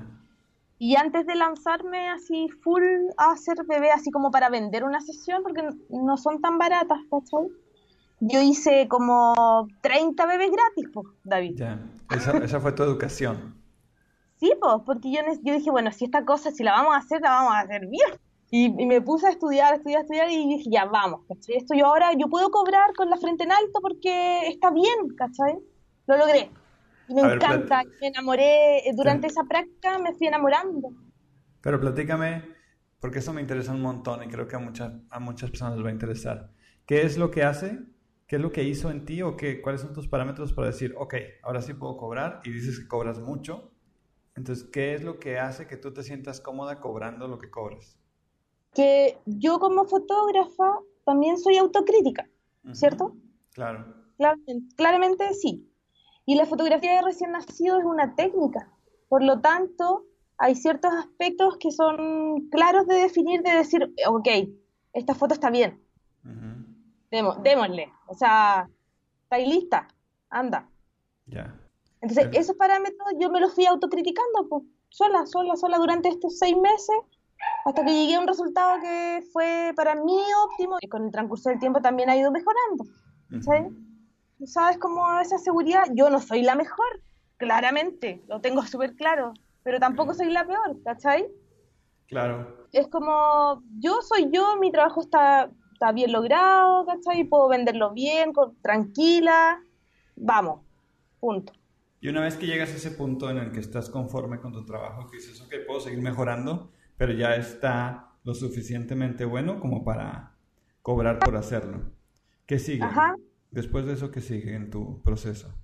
Y antes de lanzarme así full a hacer bebé, así como para vender una sesión, porque n- no son tan baratas, ¿cachai? Yo hice como treinta bebés gratis, pues, David. Ya. Esa, esa fue tu educación. Sí, pues, porque yo, ne- yo dije, bueno, si esta cosa, si la vamos a hacer, la vamos a hacer bien. Y, y me puse a estudiar, a estudiar, a estudiar y dije, ya, vamos, ¿cachai? Esto yo ahora, yo puedo cobrar con la frente en alto porque está bien, ¿cachai? Lo logré. Y me A ver, plat- encanta, me enamoré, eh, durante te- esa práctica me fui enamorando. pero platícame, porque eso me interesa un montón y creo que a muchas, a muchas personas les va a interesar. ¿Qué es lo que hace? ¿Qué es lo que hizo en ti o qué, cuáles son tus parámetros para decir, ok, ahora sí puedo cobrar y dices que cobras mucho? Entonces, ¿qué es lo que hace que tú te sientas cómoda cobrando lo que cobras? Que yo como fotógrafa también soy autocrítica, Ujú. ¿cierto? Claro. Claramente, claramente sí. Y la fotografía de recién nacido es una técnica. Por lo tanto, hay ciertos aspectos que son claros de definir, de decir, ok, esta foto está bien, Ujú. demo- démosle. O sea, estáis lista, anda. Ya. Entonces, Es- esos parámetros yo me los fui autocriticando, pues, sola, sola, sola durante estos seis meses, hasta que llegué a un resultado que fue para mí óptimo y con el transcurso del tiempo también ha ido mejorando. ujú. ¿Sabes? ¿Tú sabes cómo esa seguridad? Yo no soy la mejor, claramente, lo tengo súper claro, pero Ok. tampoco soy la peor, ¿cachai? Claro. Es como, yo soy yo, mi trabajo está, está bien logrado, ¿cachai? Puedo venderlo bien, con- tranquila, vamos, punto. Y una vez que llegas a ese punto en el que estás conforme con tu trabajo, que dices, ok, puedo seguir mejorando, pero ya está lo suficientemente bueno como para cobrar por hacerlo. ¿Qué sigue? Ajá. Después de eso, ¿qué sigue en tu proceso?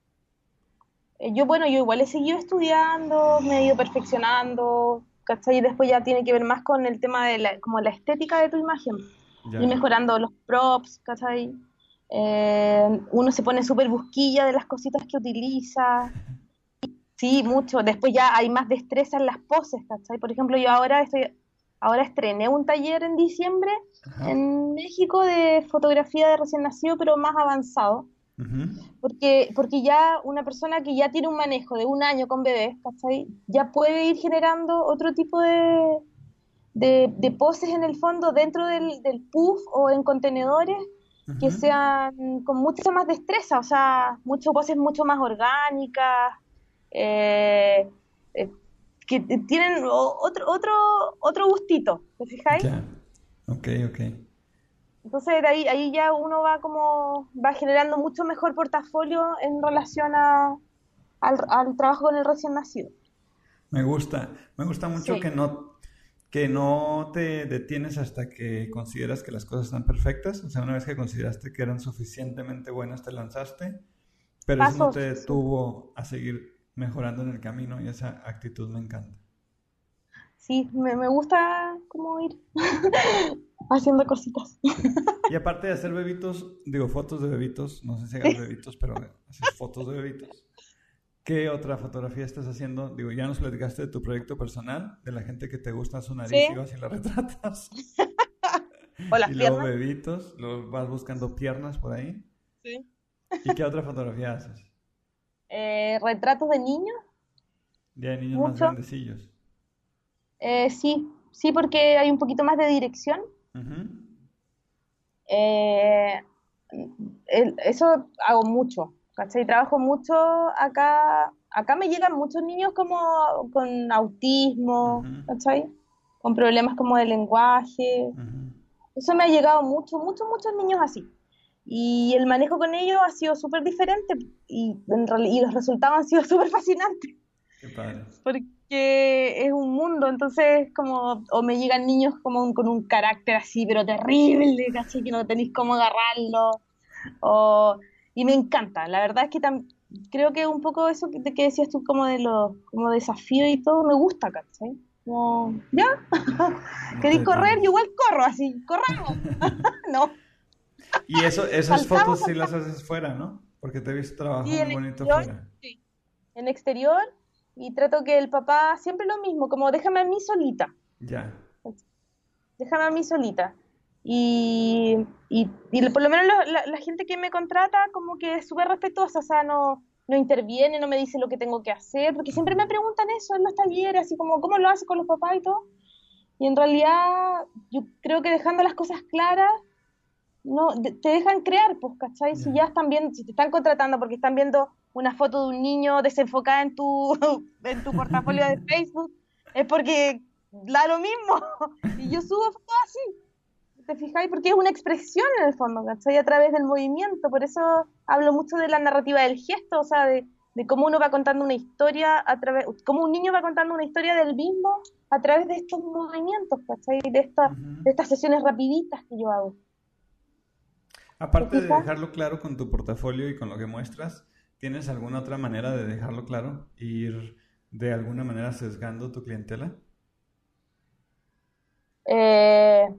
Eh, Yo, bueno, yo igual he seguido estudiando, me he ido perfeccionando, ¿cachai? Y después ya tiene que ver más con el tema de la, como la estética de tu imagen, y Ya. mejorando los props, ¿cachai? Eh, uno se pone súper busquilla de las cositas que utiliza, sí, mucho. Después ya hay más destreza en las poses, ¿cachai? Por ejemplo, yo ahora estoy, ahora estrené un taller en diciembre Ajá. en México de fotografía de recién nacido, pero más avanzado. Ujú. Porque, porque ya una persona que ya tiene un manejo de un año con bebés, ¿cachai? Ya puede ir generando otro tipo de, de, de poses en el fondo dentro del, del puff o en contenedores que Ujú. sean con mucha más destreza, o sea, muchas poses mucho más orgánicas, eh, eh, que t- tienen o- otro, otro, otro gustito, ¿te fijáis? Ya. Ok, ok. Entonces de ahí, ahí ya uno va como, va generando mucho mejor portafolio en relación a, al, al trabajo con el recién nacido. Me gusta. Me gusta mucho que Sí, no, que no te detienes hasta que consideras que las cosas están perfectas. O sea, una vez que consideraste que eran suficientemente buenas, te lanzaste. Pero eso no te pasos, sí, detuvo a seguir mejorando en el camino y esa actitud me encanta. sí, me, me gusta como ir haciendo cositas. Y aparte de hacer bebitos, digo fotos de bebitos, no sé si hagas bebitos, pero haces fotos de bebitos. ¿Qué otra fotografía estás haciendo? Digo, ya nos platicaste de tu proyecto personal, de la gente que te gusta su Sí, nariz y vas y la retratas. o Y las luego piernas. bebitos, luego vas buscando piernas por ahí. Sí. ¿Y qué otra fotografía haces? Eh, retratos de niños, Ya de niños más mucho. grandecillos. Eh, sí, sí, porque hay un poquito más de dirección. Ujú, Eh, el- eso hago mucho, ¿cachai? Trabajo mucho acá. Acá me llegan muchos niños como con autismo, ujú, ¿cachai? Con problemas como de lenguaje. ujú. Eso me ha llegado mucho, muchos, muchos niños así. Y el manejo con ellos ha sido súper diferente y, en reali- y los resultados han sido súper fascinantes Qué padre. porque es un mundo, entonces como, o me llegan niños como un- con un carácter así, pero terrible, casi que no tenéis cómo agarrarlo, o, y me encanta, la verdad es que tam- creo que un poco eso que, que decías tú como de los como desafío y todo, me gusta, ¿cachai? Como, ya, No te queréis correr, yo detienes. igual corro así, corramos, no, Y eso, esas saltamos, fotos sí las saltamos, haces fuera, ¿no? Porque te he visto trabajo sí, muy en bonito exterior, fuera. sí, en exterior, y trato que el papá, siempre lo mismo, como déjame a mí solita, Ya. déjame a mí solita. Y, y, y por lo menos lo- la, la gente que me contrata como que es súper respetuosa, o sea, no, no interviene, no me dice lo que tengo que hacer, porque siempre me preguntan eso en los talleres, así como, ¿cómo lo haces con los papás y todo? Y en realidad yo creo que dejando las cosas claras, no, de- te dejan crear, pues, ¿cachai? Si Ya. ya están viendo, si te están contratando porque están viendo una foto de un niño desenfocada en tu, en tu portafolio de Facebook, es porque da lo mismo. Y yo subo fotos así, ¿te fijáis? Porque es una expresión en el fondo, ¿cachai? A través del movimiento. Por eso hablo mucho de la narrativa del gesto, o sea, de, de cómo uno va contando una historia a través, cómo un niño va contando una historia del mismo a través de estos movimientos, ¿cachai? De, esta, Ujú. de estas sesiones rapiditas que yo hago. ¿Te Aparte de fijas? dejarlo claro con tu portafolio y con lo que muestras, ¿tienes alguna otra manera de dejarlo claro? E ir de alguna manera sesgando tu clientela. Eh,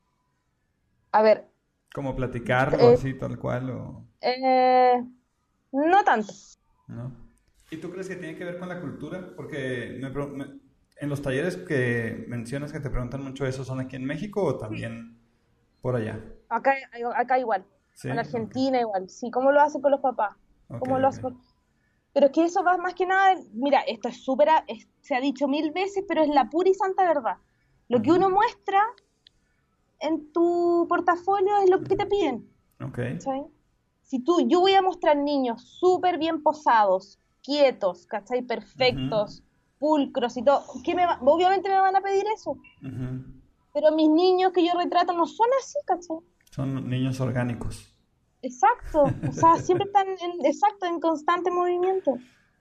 a ver, Como platicarlo eh, así, tal cual, o... eh, no tanto. ¿No? ¿Y tú crees que tiene que ver con la cultura? Porque me pre- me- en los talleres que mencionas que te preguntan mucho eso, ¿son aquí en México o también por allá? Acá, acá igual, Sí, en ok, Argentina igual, sí, ¿cómo lo hacen con los papás? ok, ¿Cómo lo ok. hacen con... Pero es que eso va más que nada, mira, esto es súper, a- es- se ha dicho mil veces, pero es la pura y santa verdad. Lo que Ujú, uno muestra en tu portafolio es lo que te piden, ok. ¿cachai? Si tú, yo voy a mostrar niños súper bien posados, quietos, ¿cachai? Ujú, Perfectos, pulcros y todo, ¿qué me va- obviamente me van a pedir eso, ujú. pero mis niños que yo retrato no son así, ¿cachai? Son niños orgánicos. Exacto, o sea, siempre están en, exacto, en constante movimiento.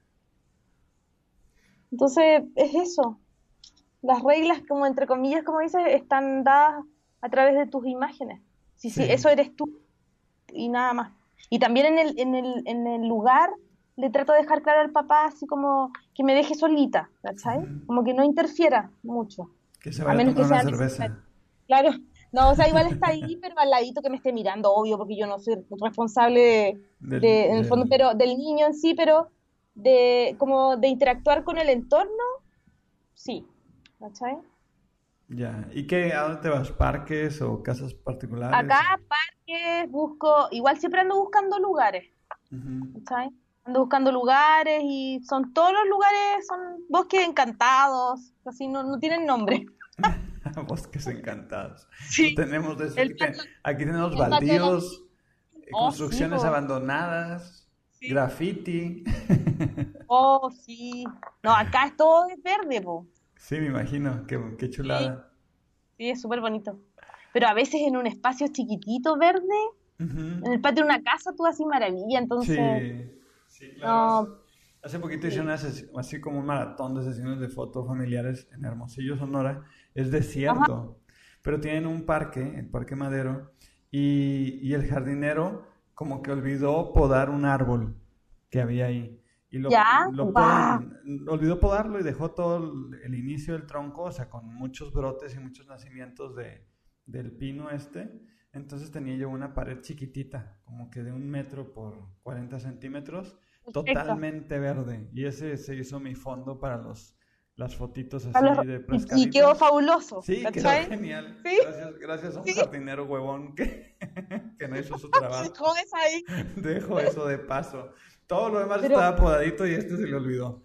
Entonces, es eso. Las reglas, como entre comillas, como dices, están dadas a través de tus imágenes. Sí, sí, Sí. eso eres tú y nada más. Y también en el, en el, en el lugar le trato de dejar claro al papá así como que me deje solita, ¿cachai? Ujú. Como que no interfiera mucho, Que se a vaya a menos tomar que una sea necesario. cerveza Claro, no, o sea, igual está ahí, pero al ladito que me esté mirando, obvio, porque yo no soy responsable de, de, del, en el fondo, del... pero del niño en sí, pero de como de interactuar con el entorno, sí, ¿cachai? Ya. ¿Y qué? ¿A dónde te vas? ¿Parques o casas Acá, particulares? parques, busco, igual siempre ando buscando lugares, Ujú. ¿cachai? Ando buscando lugares y son todos los lugares, son bosques encantados, así no, no tienen nombre. Bosques encantados. No Sí, tenemos de eso. el Aquí, te- patio, aquí tenemos el patio de la... baldíos, eh, Oh, sí, construcciones po, abandonadas, sí. graffiti. Oh, sí. No, acá es todo de verde, po. Sí, me imagino. Qué, qué Sí, chulada. sí, es súper bonito. Pero a veces en un espacio chiquitito verde, Ujú. en el patio de una casa, tú haces maravilla, entonces, Sí, sí, claro. Hace, no, hace poquito hice sí. una sesi- así como un maratón de sesiones de fotos familiares en Hermosillo, Sonora. Es Ajá, desierto, pero tienen un parque, el Parque Madero, y, y el jardinero como que olvidó podar un árbol que había ahí. Y lo, ya, lo guau. podan, olvidó podarlo y dejó todo el, el inicio del tronco, o sea, con muchos brotes y muchos nacimientos de, del pino este. Entonces tenía yo una pared chiquitita, como que de un metro por cuarenta centímetros, Perfecto. totalmente verde. Y ese se hizo mi fondo para los, las fotitos así Carlos, de y, y quedó pescadito. fabuloso, Sí, quedó ¿cachai? genial. Sí, Gracias, gracias a un sí, jardinero huevón que, que no hizo su que trabajo. dejó eso ahí. Dejo eso de paso. Todo lo demás Pero, estaba podadito y este se le olvidó.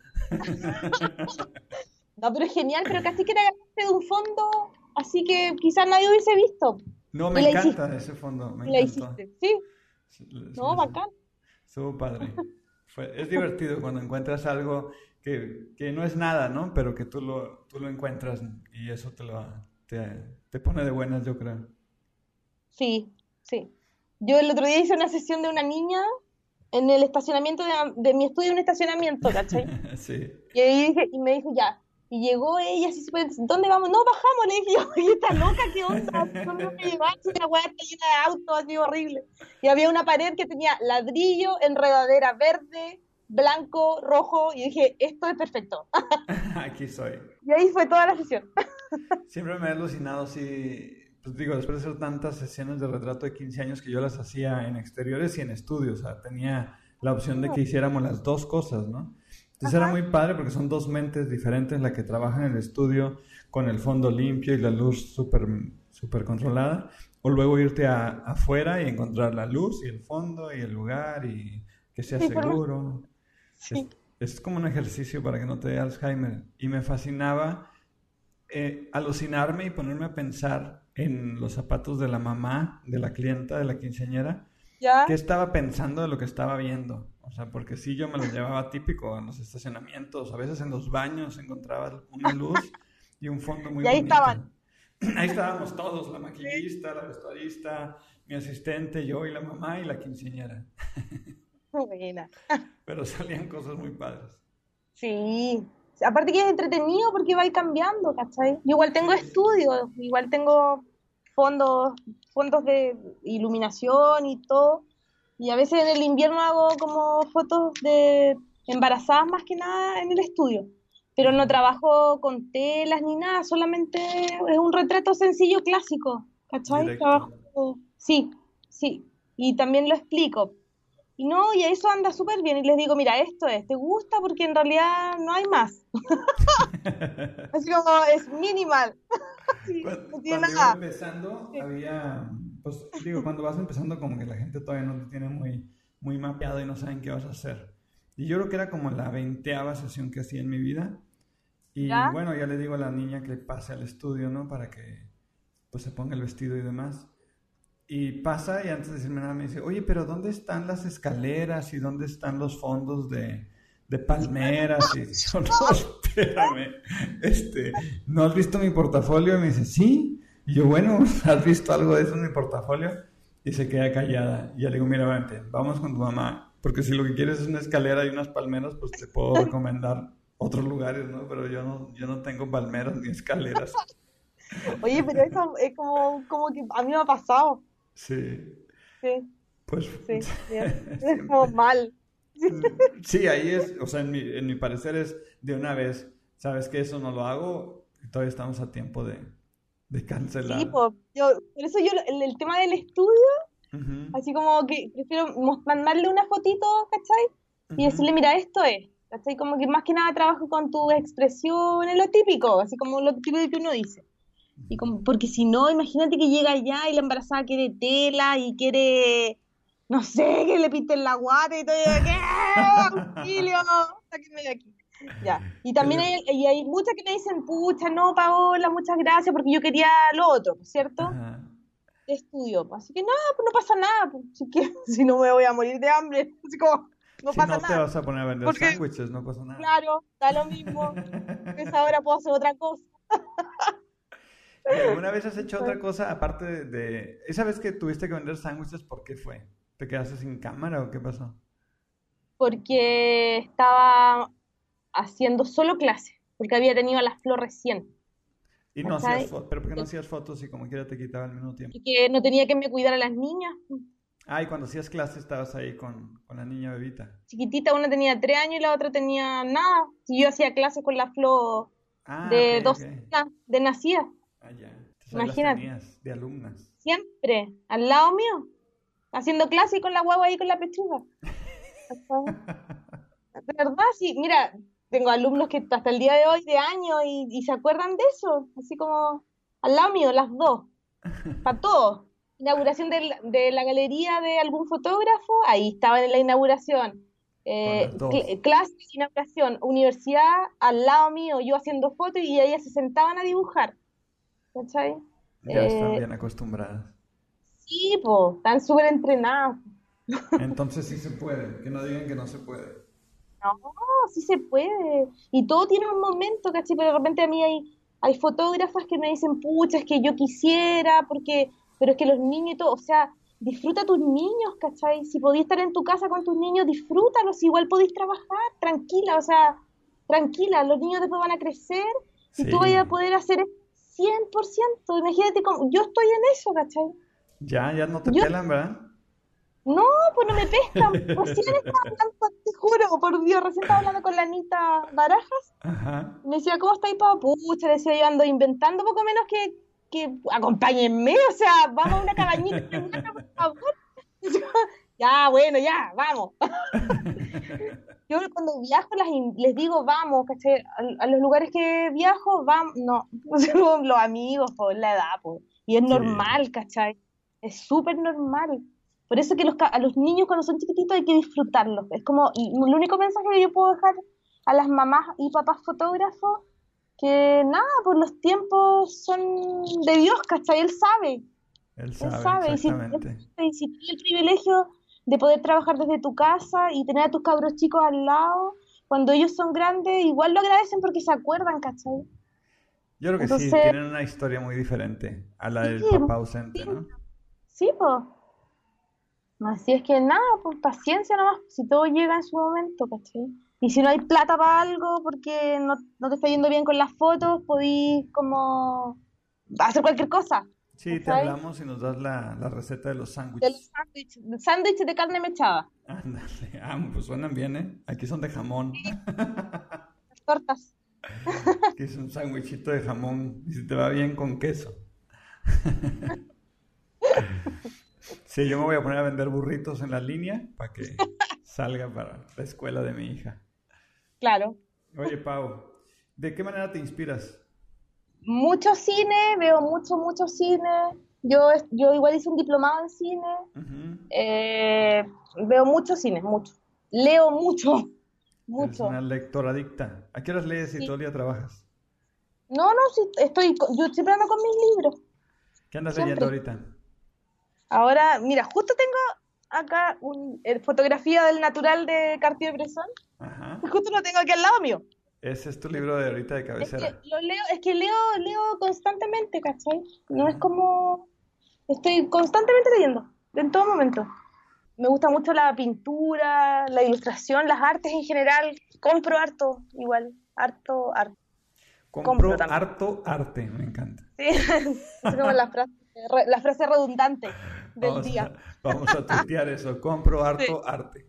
no, pero es genial, pero casi que te agarraste de un fondo, así que quizás nadie hubiese visto. No, me Y la hiciste, encanta ese fondo, me y la encantó. hiciste, sí, Sí, no, sí, sí. bacán. Estuvo padre. Fue, es divertido cuando encuentras algo que, que no es nada, ¿no? Pero que tú lo, tú lo encuentras y eso te lo te, te pone de buenas, yo creo. Sí, sí. Yo el otro día hice una sesión de una niña en el estacionamiento de, de mi estudio, un estacionamiento, ¿cachai? Sí. Y ahí dije, y me dijo ya. Y llegó ella así súper, ¿dónde vamos? No, bajamos, le dije yo, oye, está loca, ¿qué onda? ¿Dónde me llevaste? La weá está llena de autos, así horrible. Y había una pared que tenía ladrillo, enredadera verde, blanco, rojo, y dije, esto es perfecto. Aquí soy. Y ahí fue toda la sesión. Siempre me he alucinado, sí, pues digo, después de hacer tantas sesiones de retrato de quince años que yo las hacía en exteriores y en estudios, o sea, tenía la opción de que hiciéramos las dos cosas, ¿no? Entonces era Ajá, muy padre porque son dos mentes diferentes la que trabaja en el estudio con el fondo limpio y la luz súper súper controlada, o luego irte a, afuera y encontrar la luz y el fondo y el lugar y que sea información. seguro. Es, Sí. es como un ejercicio para que no te dé Alzheimer. Y me fascinaba eh, alucinarme y ponerme a pensar en los zapatos de la mamá, de la clienta, de la quinceañera, qué ¿Ya? estaba pensando de lo que estaba viendo. O sea, porque sí, yo me los llevaba típico en los estacionamientos, a veces en los baños encontraba una luz y un fondo muy Y ahí estaban. bonito. Ahí estábamos todos, la maquillista, la vestuarista, mi asistente, yo y la mamá y la quinceañera. Buena. Pero salían cosas muy padres. Sí. Aparte que es entretenido porque va a ir cambiando, ¿cachai? Yo igual tengo Sí, estudios, igual tengo fondos, fondos de iluminación y todo. Y a veces en el invierno hago como fotos de embarazadas más que nada en el estudio. Pero no ujú, trabajo con telas ni nada, solamente es un retrato sencillo clásico, ¿cachai? directo. Trabajo, sí, sí. Y también lo explico. Y no, y eso anda súper bien. Y les digo, mira, esto es, ¿te gusta? Porque en realidad no hay más. Así como es minimal. Sí, Cuando, no tiene cuando iba nada. empezando, Sí. había, pues digo, cuando vas empezando como que la gente todavía no te tiene muy, muy mapeado y no saben qué vas a hacer. Y yo creo que era como la veinteava sesión que hacía en mi vida. Y ¿Ya? bueno, ya le digo a la niña que pase al estudio, ¿no? Para que pues se ponga el vestido y demás. Y pasa y antes de decirme nada me dice, oye, pero ¿dónde están las escaleras y dónde están los fondos de, de palmeras? Y yo, no, espérame, este, ¿no has visto mi portafolio? Y me dice, sí. Y yo, bueno, ¿has visto algo de eso en mi portafolio? Y se queda callada. Y ya le digo, mira, vente, vamos con tu mamá, porque si lo que quieres es una escalera y unas palmeras, pues te puedo recomendar otros lugares, ¿no? Pero yo no, yo no tengo palmeras ni escaleras. Oye, pero eso es como, como que a mí me ha pasado. Sí, Sí, pues sí, bien. Es como siempre. mal. Sí, ahí es, o sea, en mi, en mi parecer es de una vez, sabes que eso no lo hago, y todavía estamos a tiempo de, de Sí, cancelar. pues, yo, por eso yo, el, el tema del estudio, Ujú, así como que prefiero mos- mandarle una fotito, ¿cachai? Y ujú, decirle, mira, esto es, ¿cachai? Como que más que nada trabajo con tus expresiones, lo típico, así como lo típico que uno dice. Y ujú. como, porque si no, imagínate que llega allá y la embarazada quiere tela y quiere, no sé, que le pinten la guata y todo, y yo, ¿qué? ¡Auxilio! Sáquenme de aquí. Ya. Y también El- hay, y hay muchas que me dicen, pucha, no, Paola, muchas gracias, porque yo quería lo otro, ¿cierto? ajá. De estudio. Pues. Así que nada, pues no pasa nada, pues, si, que- si no me voy a morir de hambre, así como, no Si pasa no te nada. vas a poner a vender Porque, sándwiches, no pasa nada. claro, da lo mismo, a esa hora puedo hacer otra cosa. ¿Y alguna vez has hecho otra cosa aparte de, de- esa vez que tuviste que vender sándwiches, ¿por qué fue? ¿Te quedaste sin cámara o qué pasó? Porque estaba haciendo solo clase, porque había tenido a la flor recién, Y no hacías ¿cachai? fotos, pero ¿por qué no hacías fotos y como quiera te quitaba al mismo tiempo? Y que no tenía que me cuidar a las niñas. Ah, y cuando hacías clase estabas ahí con, con la niña bebita. Chiquitita, una tenía tres años y la otra tenía nada. Si yo hacía clases con la flor Ah, ok, de ok. dos semanas de nacida, Ah, ya. Entonces ahí las imagínate, tenías de alumnas. siempre al lado mío, haciendo clase y con la guagua ahí con la pechuga. ¿Cachai? De verdad, sí, mira, tengo alumnos que hasta el día de hoy, de año, y, y se acuerdan de eso, así como al lado mío, las dos. Para todo. Inauguración del- de la galería de algún fotógrafo, ahí estaban en la inauguración. Con Eh, las dos. cl- clase, inauguración, universidad, al lado mío, yo haciendo fotos y ellas se sentaban a dibujar. ¿Cachai? Ya están Eh, bien acostumbradas. sí, pues, están súper entrenadas. Entonces sí se puede. Que no digan que no se puede. No, sí se puede. Y todo tiene un momento, ¿cachai? Pero de repente a mí hay, hay fotógrafas que me dicen, pucha, es que yo quisiera, porque, pero es que los niños y todo, o sea, disfruta a tus niños, ¿cachai? Si podís estar en tu casa con tus niños, disfrútalos, igual podís trabajar, tranquila, o sea, tranquila, los niños después van a crecer y tú vas a Sí. poder hacer cien por ciento. Imagínate, cómo- yo estoy en eso, ¿cachai? Ya, ya no te Yo pelan, ¿verdad? no, pues no me pescan. Recién estaba hablando, te juro, por Dios, recién estaba hablando con la Anita Barajas. Ajá. Y me decía, ¿cómo estáis, papá? Pucha, le decía yo, ando inventando poco menos que, que acompáñenme, o sea, vamos a una cabañita mañana, por favor. Ya, bueno, ya, vamos. Yo cuando viajo las in- les digo, vamos, ¿cachai? A, a los lugares que viajo, vamos, no, o sea, los los amigos, por la edad, pues. Y es Sí. normal, ¿cachai? Es súper normal. Por eso que los, ca- a los niños cuando son chiquititos hay que disfrutarlos. Es como, y el único mensaje que yo puedo dejar a las mamás y papás fotógrafos, que nada, pues los tiempos son de Dios, ¿cachai? Él sabe. Él Él sabe, sabe, y si, exactamente. y si tienes el privilegio de poder trabajar desde tu casa y tener a tus cabros chicos al lado, cuando ellos son grandes, igual lo agradecen porque se acuerdan, ¿cachai? Yo creo que sí, Entonces, tienen una historia muy diferente a la sí, del papá sí, ausente, ¿no? sí, pues. Así es que nada, pues paciencia nomás, si todo llega en su momento, ¿cachai? Y si no hay plata para algo porque no, no te está yendo bien con las fotos, podís como hacer cualquier cosa, Sí, te ¿cachai? hablamos y nos das la, la receta de los De los sándwiches. sándwiches, sándwiches de carne mechada, Ándale, ah, pues suenan bien, ¿eh? Aquí son de jamón. las tortas. Que es un sándwichito de jamón y si te va bien con queso. Sí, yo me voy a poner a vender burritos en la línea para que salga para la escuela de mi hija. Claro. Oye, Pau, ¿de qué manera te inspiras? Mucho cine, veo mucho, mucho cine. Yo, es- yo igual hice un diplomado en cine. Ujú. Eh, veo mucho cine, mucho. Leo mucho, Eres una mucho. lectora adicta. ¿A qué horas lees y Sí. todo el día trabajas? No, no, sí, estoy, co- yo siempre ando con mis libros, ¿Qué andas leyendo siempre. ahorita? Ahora, mira, justo tengo acá un, eh, fotografía del natural de Cartier-Bresson. Ajá. Y justo lo tengo aquí al lado mío. Ese es tu libro de ahorita de Es que cabecera. lo leo, es que leo, leo constantemente, ¿cachai? No es Ajá. como, estoy constantemente leyendo, en todo momento. Me gusta mucho la pintura, la ilustración, las artes en general. Compro harto, igual, harto, harto. Compro Compro también. harto arte, me encanta. Sí, es como la frase, re- la frase redundante del Vamos día. a, vamos a tuitear eso. Compro Sí, harto arte.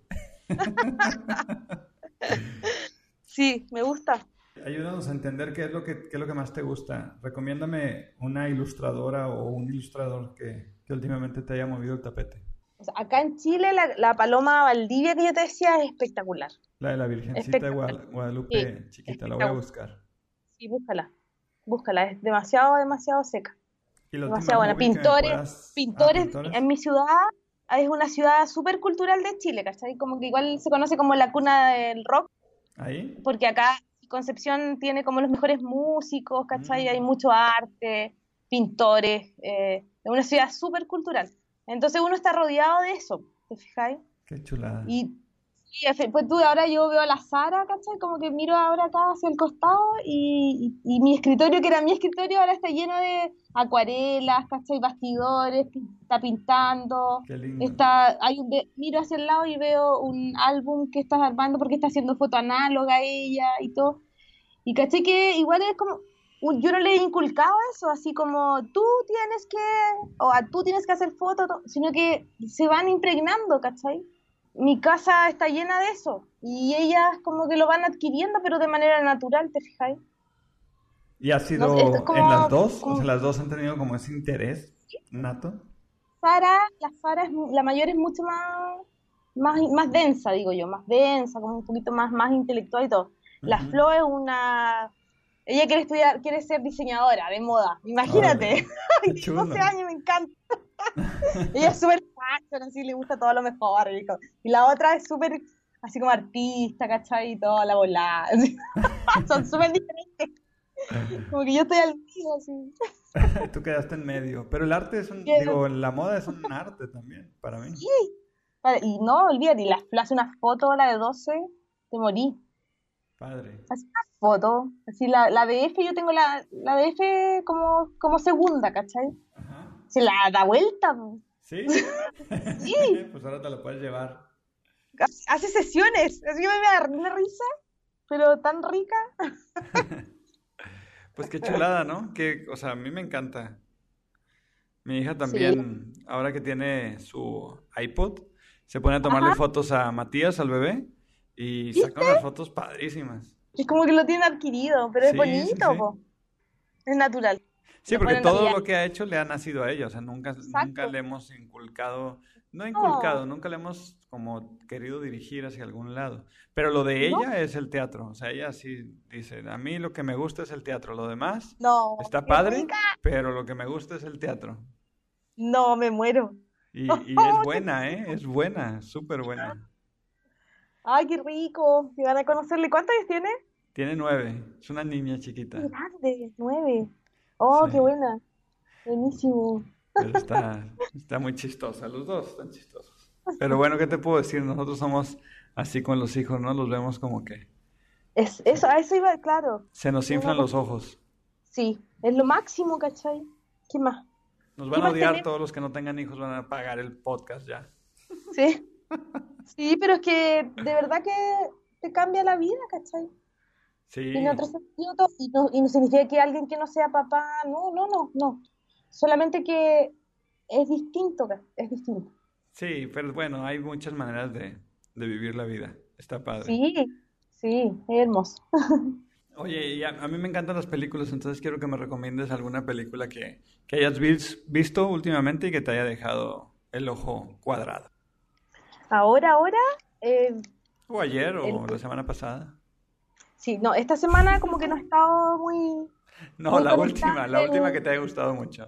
sí, me gusta. Ayúdanos a entender qué es lo que, qué es lo que más te gusta. Recomiéndame una ilustradora o un ilustrador que, que últimamente te haya movido el tapete. O sea, acá en Chile la, la paloma Valdivia que yo te decía es espectacular. La de la Virgencita de Espectacular. Guadal- Sí, Guadalupe chiquita, la voy a espectacular. buscar. Sí, búscala. Búscala. Es demasiado, demasiado seca. ¿Y la última Demasiado buena. movie que me Pintores, puedas... Ah, pintores pintores. en mi ciudad es una ciudad súper cultural de Chile, ¿cachai? Como que igual se conoce como la cuna del rock, ¿Ahí? porque acá Concepción tiene como los mejores músicos, ¿cachai? Hay Mm, mucho arte, pintores, eh, es una ciudad súper cultural. Entonces uno está rodeado de eso, ¿te fijáis? qué chulada. Y, y efe- pues tú ahora yo veo a la Sara, ¿cachai? Como que miro ahora acá hacia el costado y, y- y mi escritorio, que era mi escritorio, ahora está lleno de acuarelas, ¿cachai? Bastidores, pi- está pintando, Qué lindo. está, hay un, ve- miro hacia el lado y veo un álbum que estás armando porque está haciendo foto análoga ella y todo. Y caché que igual es como, un- yo no le he inculcado eso, así como tú tienes que, o a tú tienes que hacer fotos, to- sino que se van impregnando, ¿cachai? Mi casa está llena de eso, y ellas como que lo van adquiriendo, pero de manera natural, ¿te fijáis? ¿Y ha No sé, esto es sido en las como, dos? O sea, como las dos han tenido como ese interés nato. Sara, la Sara es, mu- la mayor es mucho más, más, más densa, digo yo, más densa, como un poquito más, más intelectual y todo. La Ujú. Flo es una, ella quiere estudiar, quiere ser diseñadora de moda, imagínate, Órale, y qué tiene doce chulo. años, me encanta. Ella es súper fashion, así, le gusta todo lo mejor, y, co- y la otra es súper, así como artista, ¿cachai? Y toda la volada, así. Son súper diferentes, como que yo estoy al medio, así. Tú quedaste en medio. Pero el arte es un, Que, digo, la moda es un arte también, para mí. sí, vale, y no, olvídate, y la Flo hace una foto, la de doce, te morí. Padre. Hace una foto, así la, la D F, yo tengo la, la D F como, como segunda, ¿cachai? Ajá. Se la da vuelta, po. ¿Sí? Sí, Pues ahora te lo puedes llevar. hace hace sesiones, así me da una risa, pero tan rica. Pues qué chulada, ¿no? Que, o sea, a mí me encanta. Mi hija Sí, también, ahora que tiene su iPod, se pone a tomarle ajá, fotos a Matías, al bebé, y saca ¿viste? unas fotos padrísimas. Es como que lo tiene adquirido, pero es Sí, sí, bonito, sí. po. Es natural. Sí, Lo porque ponen así, todo ya. lo que ha hecho le ha nacido a ella, o sea, nunca, nunca Exacto. le hemos inculcado, no inculcado, No, nunca le hemos como querido dirigir hacia algún lado. Pero lo de no, ella es el teatro, o sea, ella sí dice, a mí lo que me gusta es el teatro, lo demás no, está qué padre, rica. pero lo que me gusta es el teatro. No, me muero. Y, y es buena, ¿eh? Es buena, súper buena. Ay, qué rico. Que van a conocerle. ¿Cuántos años tiene? Tiene nueve, es una niña Qué chiquita, grande, nueve. Oh, sí, qué buena. Buenísimo. pero está, está muy chistosa, los dos están chistosos. Pero bueno, ¿qué te puedo decir? Nosotros somos así con los hijos, ¿no? Los vemos como que Es, se, eso, a eso iba, claro. se nos Una inflan cosa, los ojos. sí, es lo máximo, ¿cachai? ¿Qué más? Nos ¿Qué van a más odiar tenemos? todos los que no tengan hijos, van a pagar el podcast ya. Sí, sí, pero es que de verdad que te cambia la vida, ¿cachai? Tiene Sí, otro sentido todo, y no, y no significa que alguien que no sea papá, no, no, no, no. Solamente que es distinto, ca- es distinto. sí, pero bueno, hay muchas maneras de, de vivir la vida. Está padre. Sí, sí, es hermoso. Oye, y a, a mí me encantan las películas, entonces quiero que me recomiendes alguna película que, que hayas vis- visto últimamente y que te haya dejado El ojo cuadrado? Ahora, ahora, eh, ¿O ayer o el- la semana pasada? sí, no, esta semana como que no he estado muy, No, muy la conectada. última, la última que te haya gustado mucho.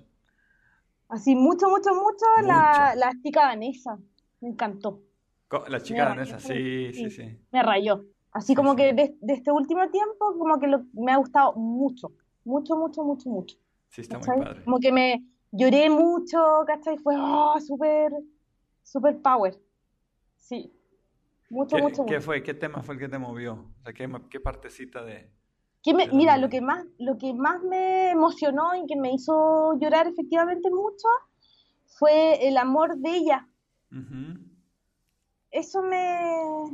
Así, mucho, mucho, mucho, Mucho. la, la chica Vanessa. Me encantó. Co- La chica Me rayó, danesa, sí, sí, sí, sí. me rayó. Así Sí, como sí. que de, de este último tiempo, como que lo- me ha gustado mucho. Mucho, mucho, mucho, mucho. Sí, está muy ¿Cachai? padre. Como que me lloré mucho, ¿cachai? Fue oh, súper, súper power. Sí, mucho, ¿Qué, mucho, qué mucho. fue? ¿Qué tema fue el que te movió? O sea, ¿qué, ma- qué partecita de, Que me, de la mira, lo que movie? más, lo que más me emocionó y que me hizo llorar efectivamente mucho fue el amor de ella. Ujú. Eso me,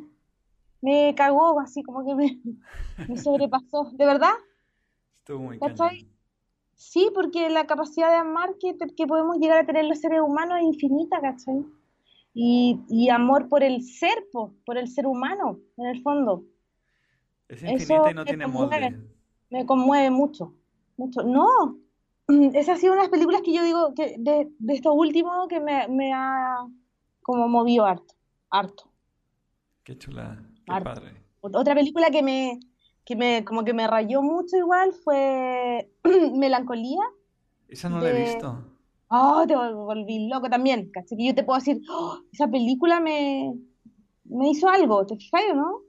me cagó, así como que me, me sobrepasó. ¿De verdad? Estuvo muy ¿Cachai? cañón. Sí, porque la capacidad de amar que, te- que podemos llegar a tener los seres humanos es infinita, ¿cachai? Y, y amor por el ser, po, por el ser humano, en el fondo. Es infinita y Eso no me tiene conmueve, molde. me conmueve mucho, mucho. No, esa ha sido una de las películas que yo digo que de, de esto último que me, me ha como movido harto, harto, Qué chulada, qué harto. padre. Ot- Otra película que me, que me, como que me rayó mucho igual fue Melancolía Esa no la he de... visto. Oh, te vol- volví loco también, ¿cachai? Que yo te puedo decir, "Oh, esa película me, me hizo algo, ¿te fijas o no?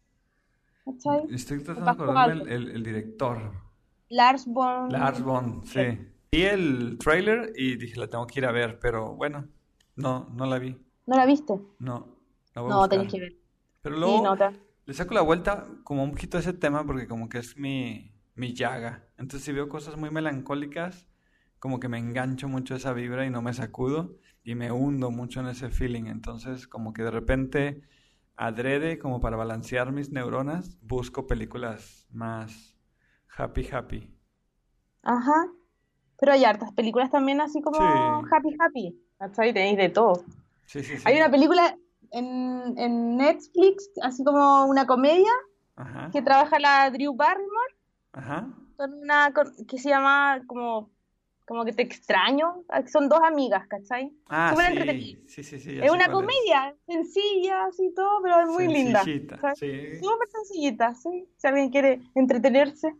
¿Cachai? Estoy Me tratando de pasó acordarme el, algo. el- el director. Lars Lars von von, Trier. sí. Vi el trailer y dije, la tengo que ir a ver, pero bueno, no, no la vi. ¿No la viste? No, la voy a No, tenés que buscar. ver. Pero Sí, luego no, te... le saco la vuelta como un poquito a ese tema porque como que es mi, mi llaga. Entonces si veo cosas muy melancólicas, como que me engancho mucho a esa vibra y no me sacudo y me hundo mucho en ese feeling. Entonces como que de repente adrede como para balancear mis neuronas, busco películas más happy happy. Ajá. Pero hay hartas películas también así Sí, como Happy Happy. ¿Cachai? Tenéis de todo. sí, sí, Hay sí. una película en, en Netflix, así como una comedia, Ajá, que trabaja la Drew Barrymore, ajá. con una con- que se llama como, como que te extraño. Ah, son dos amigas, ¿cachai? Ah, Súper entretenida. sí, sí, sí, sí, ya Es sé una cuál es. comedia, sencilla, así todo, pero es muy linda. Sencillita, ¿Cachai? sí. Súper sencillita, ¿sí? Si alguien quiere entretenerse.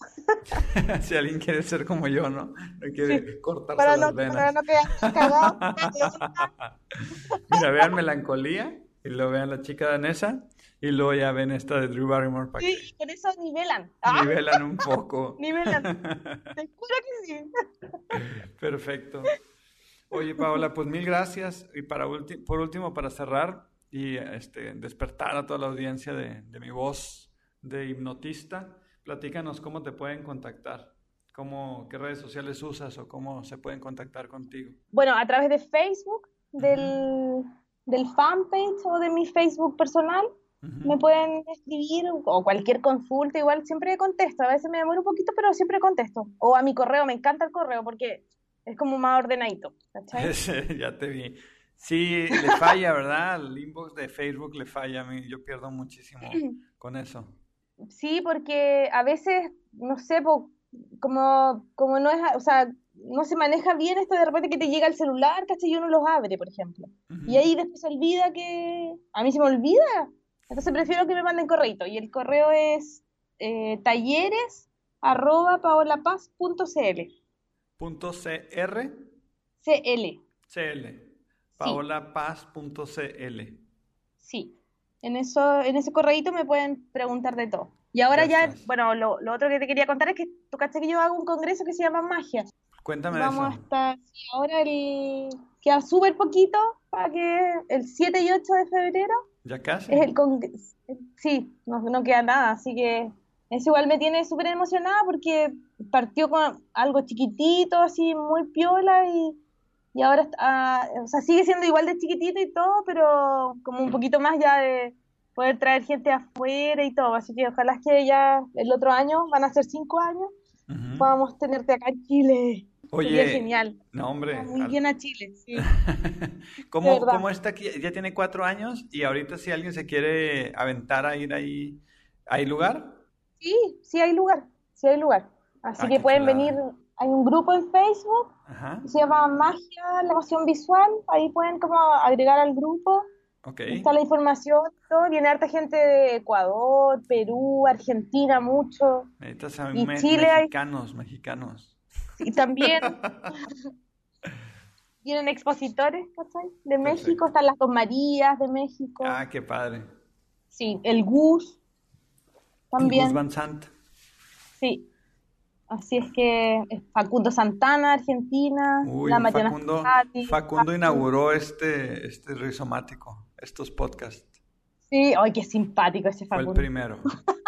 Si alguien quiere ser como yo, ¿no? No Sí, quiere cortarse para no, las para venas. no quedar cagado. Mira, vean Melancolía y luego vean La chica danesa y luego ya ven esta de Drew Barrymore para Sí, que y con eso nivelan. Ah, nivelan un poco. nivelan. Te juro que sí. Perfecto. Oye, Paola, pues mil gracias. Y para ulti- por último, para cerrar y este, despertar a toda la audiencia de, de mi voz de hipnotista, platícanos cómo te pueden contactar, cómo, qué redes sociales usas o cómo se pueden contactar contigo. Bueno, a través de Facebook, Ujú, del, del fanpage o de mi Facebook personal, ujú. me pueden escribir o cualquier consulta, igual siempre contesto. A veces me demoro un poquito, pero siempre contesto. O a mi correo, me encanta el correo porque es como más ordenadito, ¿cachai? Ese, ya te vi. Sí, le falla, ¿verdad? El inbox de Facebook le falla a mí. Yo pierdo muchísimo con eso. Sí, porque a veces, no sé, po, como, como no es, o sea, no se maneja bien esto de repente que te llega el celular, ¿cachai? Y uno los abre, por ejemplo. Y Ujú. ahí después se olvida que... A mí se me olvida. Entonces prefiero que me manden correito. Y el correo es eh, talleres arroba paolapaz punto cl. Punto CR, CL, CL, sí, paolapaz.cl. sí. En eso, en ese correíto me pueden preguntar de todo. Y ahora Ya ya, estás. bueno, lo, lo otro que te quería contar es que tú caché que yo hago un congreso que se llama Magia. Cuéntame de Vamos eso. hasta, sí, ahora el, queda súper poquito para que el siete y ocho de febrero ¿Ya casi? es el congreso. Sí, no, no queda nada, así que eso igual me tiene súper emocionada porque partió con algo chiquitito, así muy piola y, y ahora está, ah, o sea, sigue siendo igual de chiquitito y todo, pero como un poquito más ya de poder traer gente afuera y todo, así que ojalá que ya el otro año, van a ser cinco años, Ujú. podamos tenerte acá en Chile. Sería Oye, genial. no, Va hombre. muy al- bien a Chile, sí, de ¿Cómo, verdad. cómo está aquí? Ya tiene cuatro años y ahorita si alguien se quiere aventar a ir ahí, ¿hay lugar? Sí, sí hay lugar, sí hay lugar. Así Ah, que qué pueden venir chulada. hay un grupo en Facebook Ajá. que se llama Magia, la emoción visual. Ahí pueden como agregar al grupo. Ok. Está la información, todo. Viene harta gente de Ecuador, Perú, Argentina, mucho. Necesitas a Y me- Chile hay, mexicanos, mexicanos. y también vienen expositores, ¿cachai? De México, Perfecto. están las Dos Marías de México. Ah, qué padre. Sí, el Gus El Gus también. Van Sant. Sí, así es que eh, Facundo Santana, Argentina, la Uy, Mariana Facundo, Ferrari, Facundo Facu. inauguró este, este rizomático, estos podcasts. Sí, ay, qué simpático ese Fue el Facundo. primero.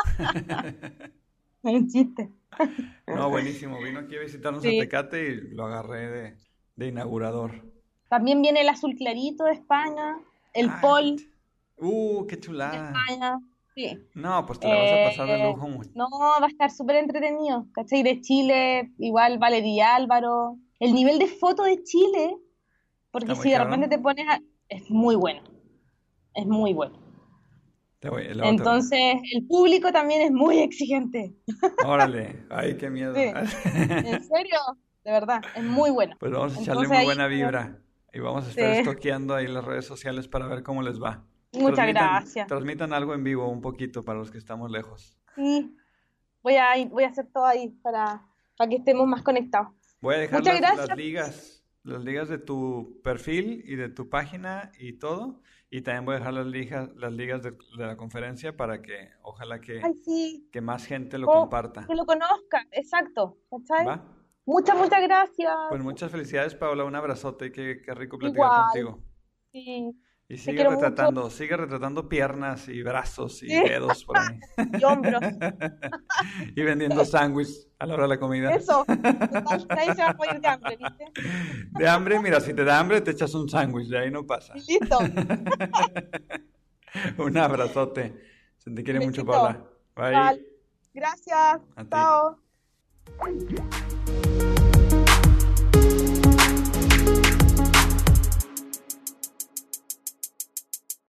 Es un chiste. No, buenísimo. Vino aquí a visitarnos a Sí. Tecate y lo agarré de, de inaugurador. También viene el Azul Clarito de España, el Ah, qué Paul ch- uh, qué de chulada. España. Sí. No, pues te la vas a pasar de Eh, lujo. mu- no, va a estar súper entretenido. ¿Cachai? De Chile, igual Valeria Álvaro. El nivel de foto de Chile, Está porque muy si de repente te cabrón. pones a... Es muy bueno, es muy bueno. Te voy, luego te voy. Entonces, el público también es muy exigente. Órale, ay, qué miedo. Sí, en serio, de verdad, es muy bueno. Pues vamos a echarle Entonces muy ahí, buena eh, vibra y vamos a estar sí, estoqueando ahí las redes sociales para ver cómo les va. muchas Transmitan, gracias. transmitan algo en vivo un poquito para los que estamos lejos. Sí, voy a, voy a hacer todo ahí para, para que estemos más conectados. Voy a dejar Muchas las, las gracias. ligas, las ligas de tu perfil y de tu página y todo. Y también voy a dejar las ligas, las ligas de, de la conferencia para que ojalá que, Ay, sí, que más gente lo oh, comparta. que lo conozca, exacto, ¿cachai? ¿Va? Muchas, muchas gracias. Pues muchas felicidades, Paula. Un abrazote. Qué, qué rico platicar Igual, contigo. sí, Y te sigue quiero mucho. retratando, sigue retratando piernas y brazos y Sí, dedos por ahí. y hombros, Y vendiendo sándwich a la hora de la comida. eso. Total, nadie se va a morir de hambre, ¿viste? De hambre, mira, si te da hambre, te echas un sándwich, de ahí no pasa. Y listo, Un abrazote. Se te un quiere mucho, besito. Paula. Bye. Igual. Gracias, A ti. chao.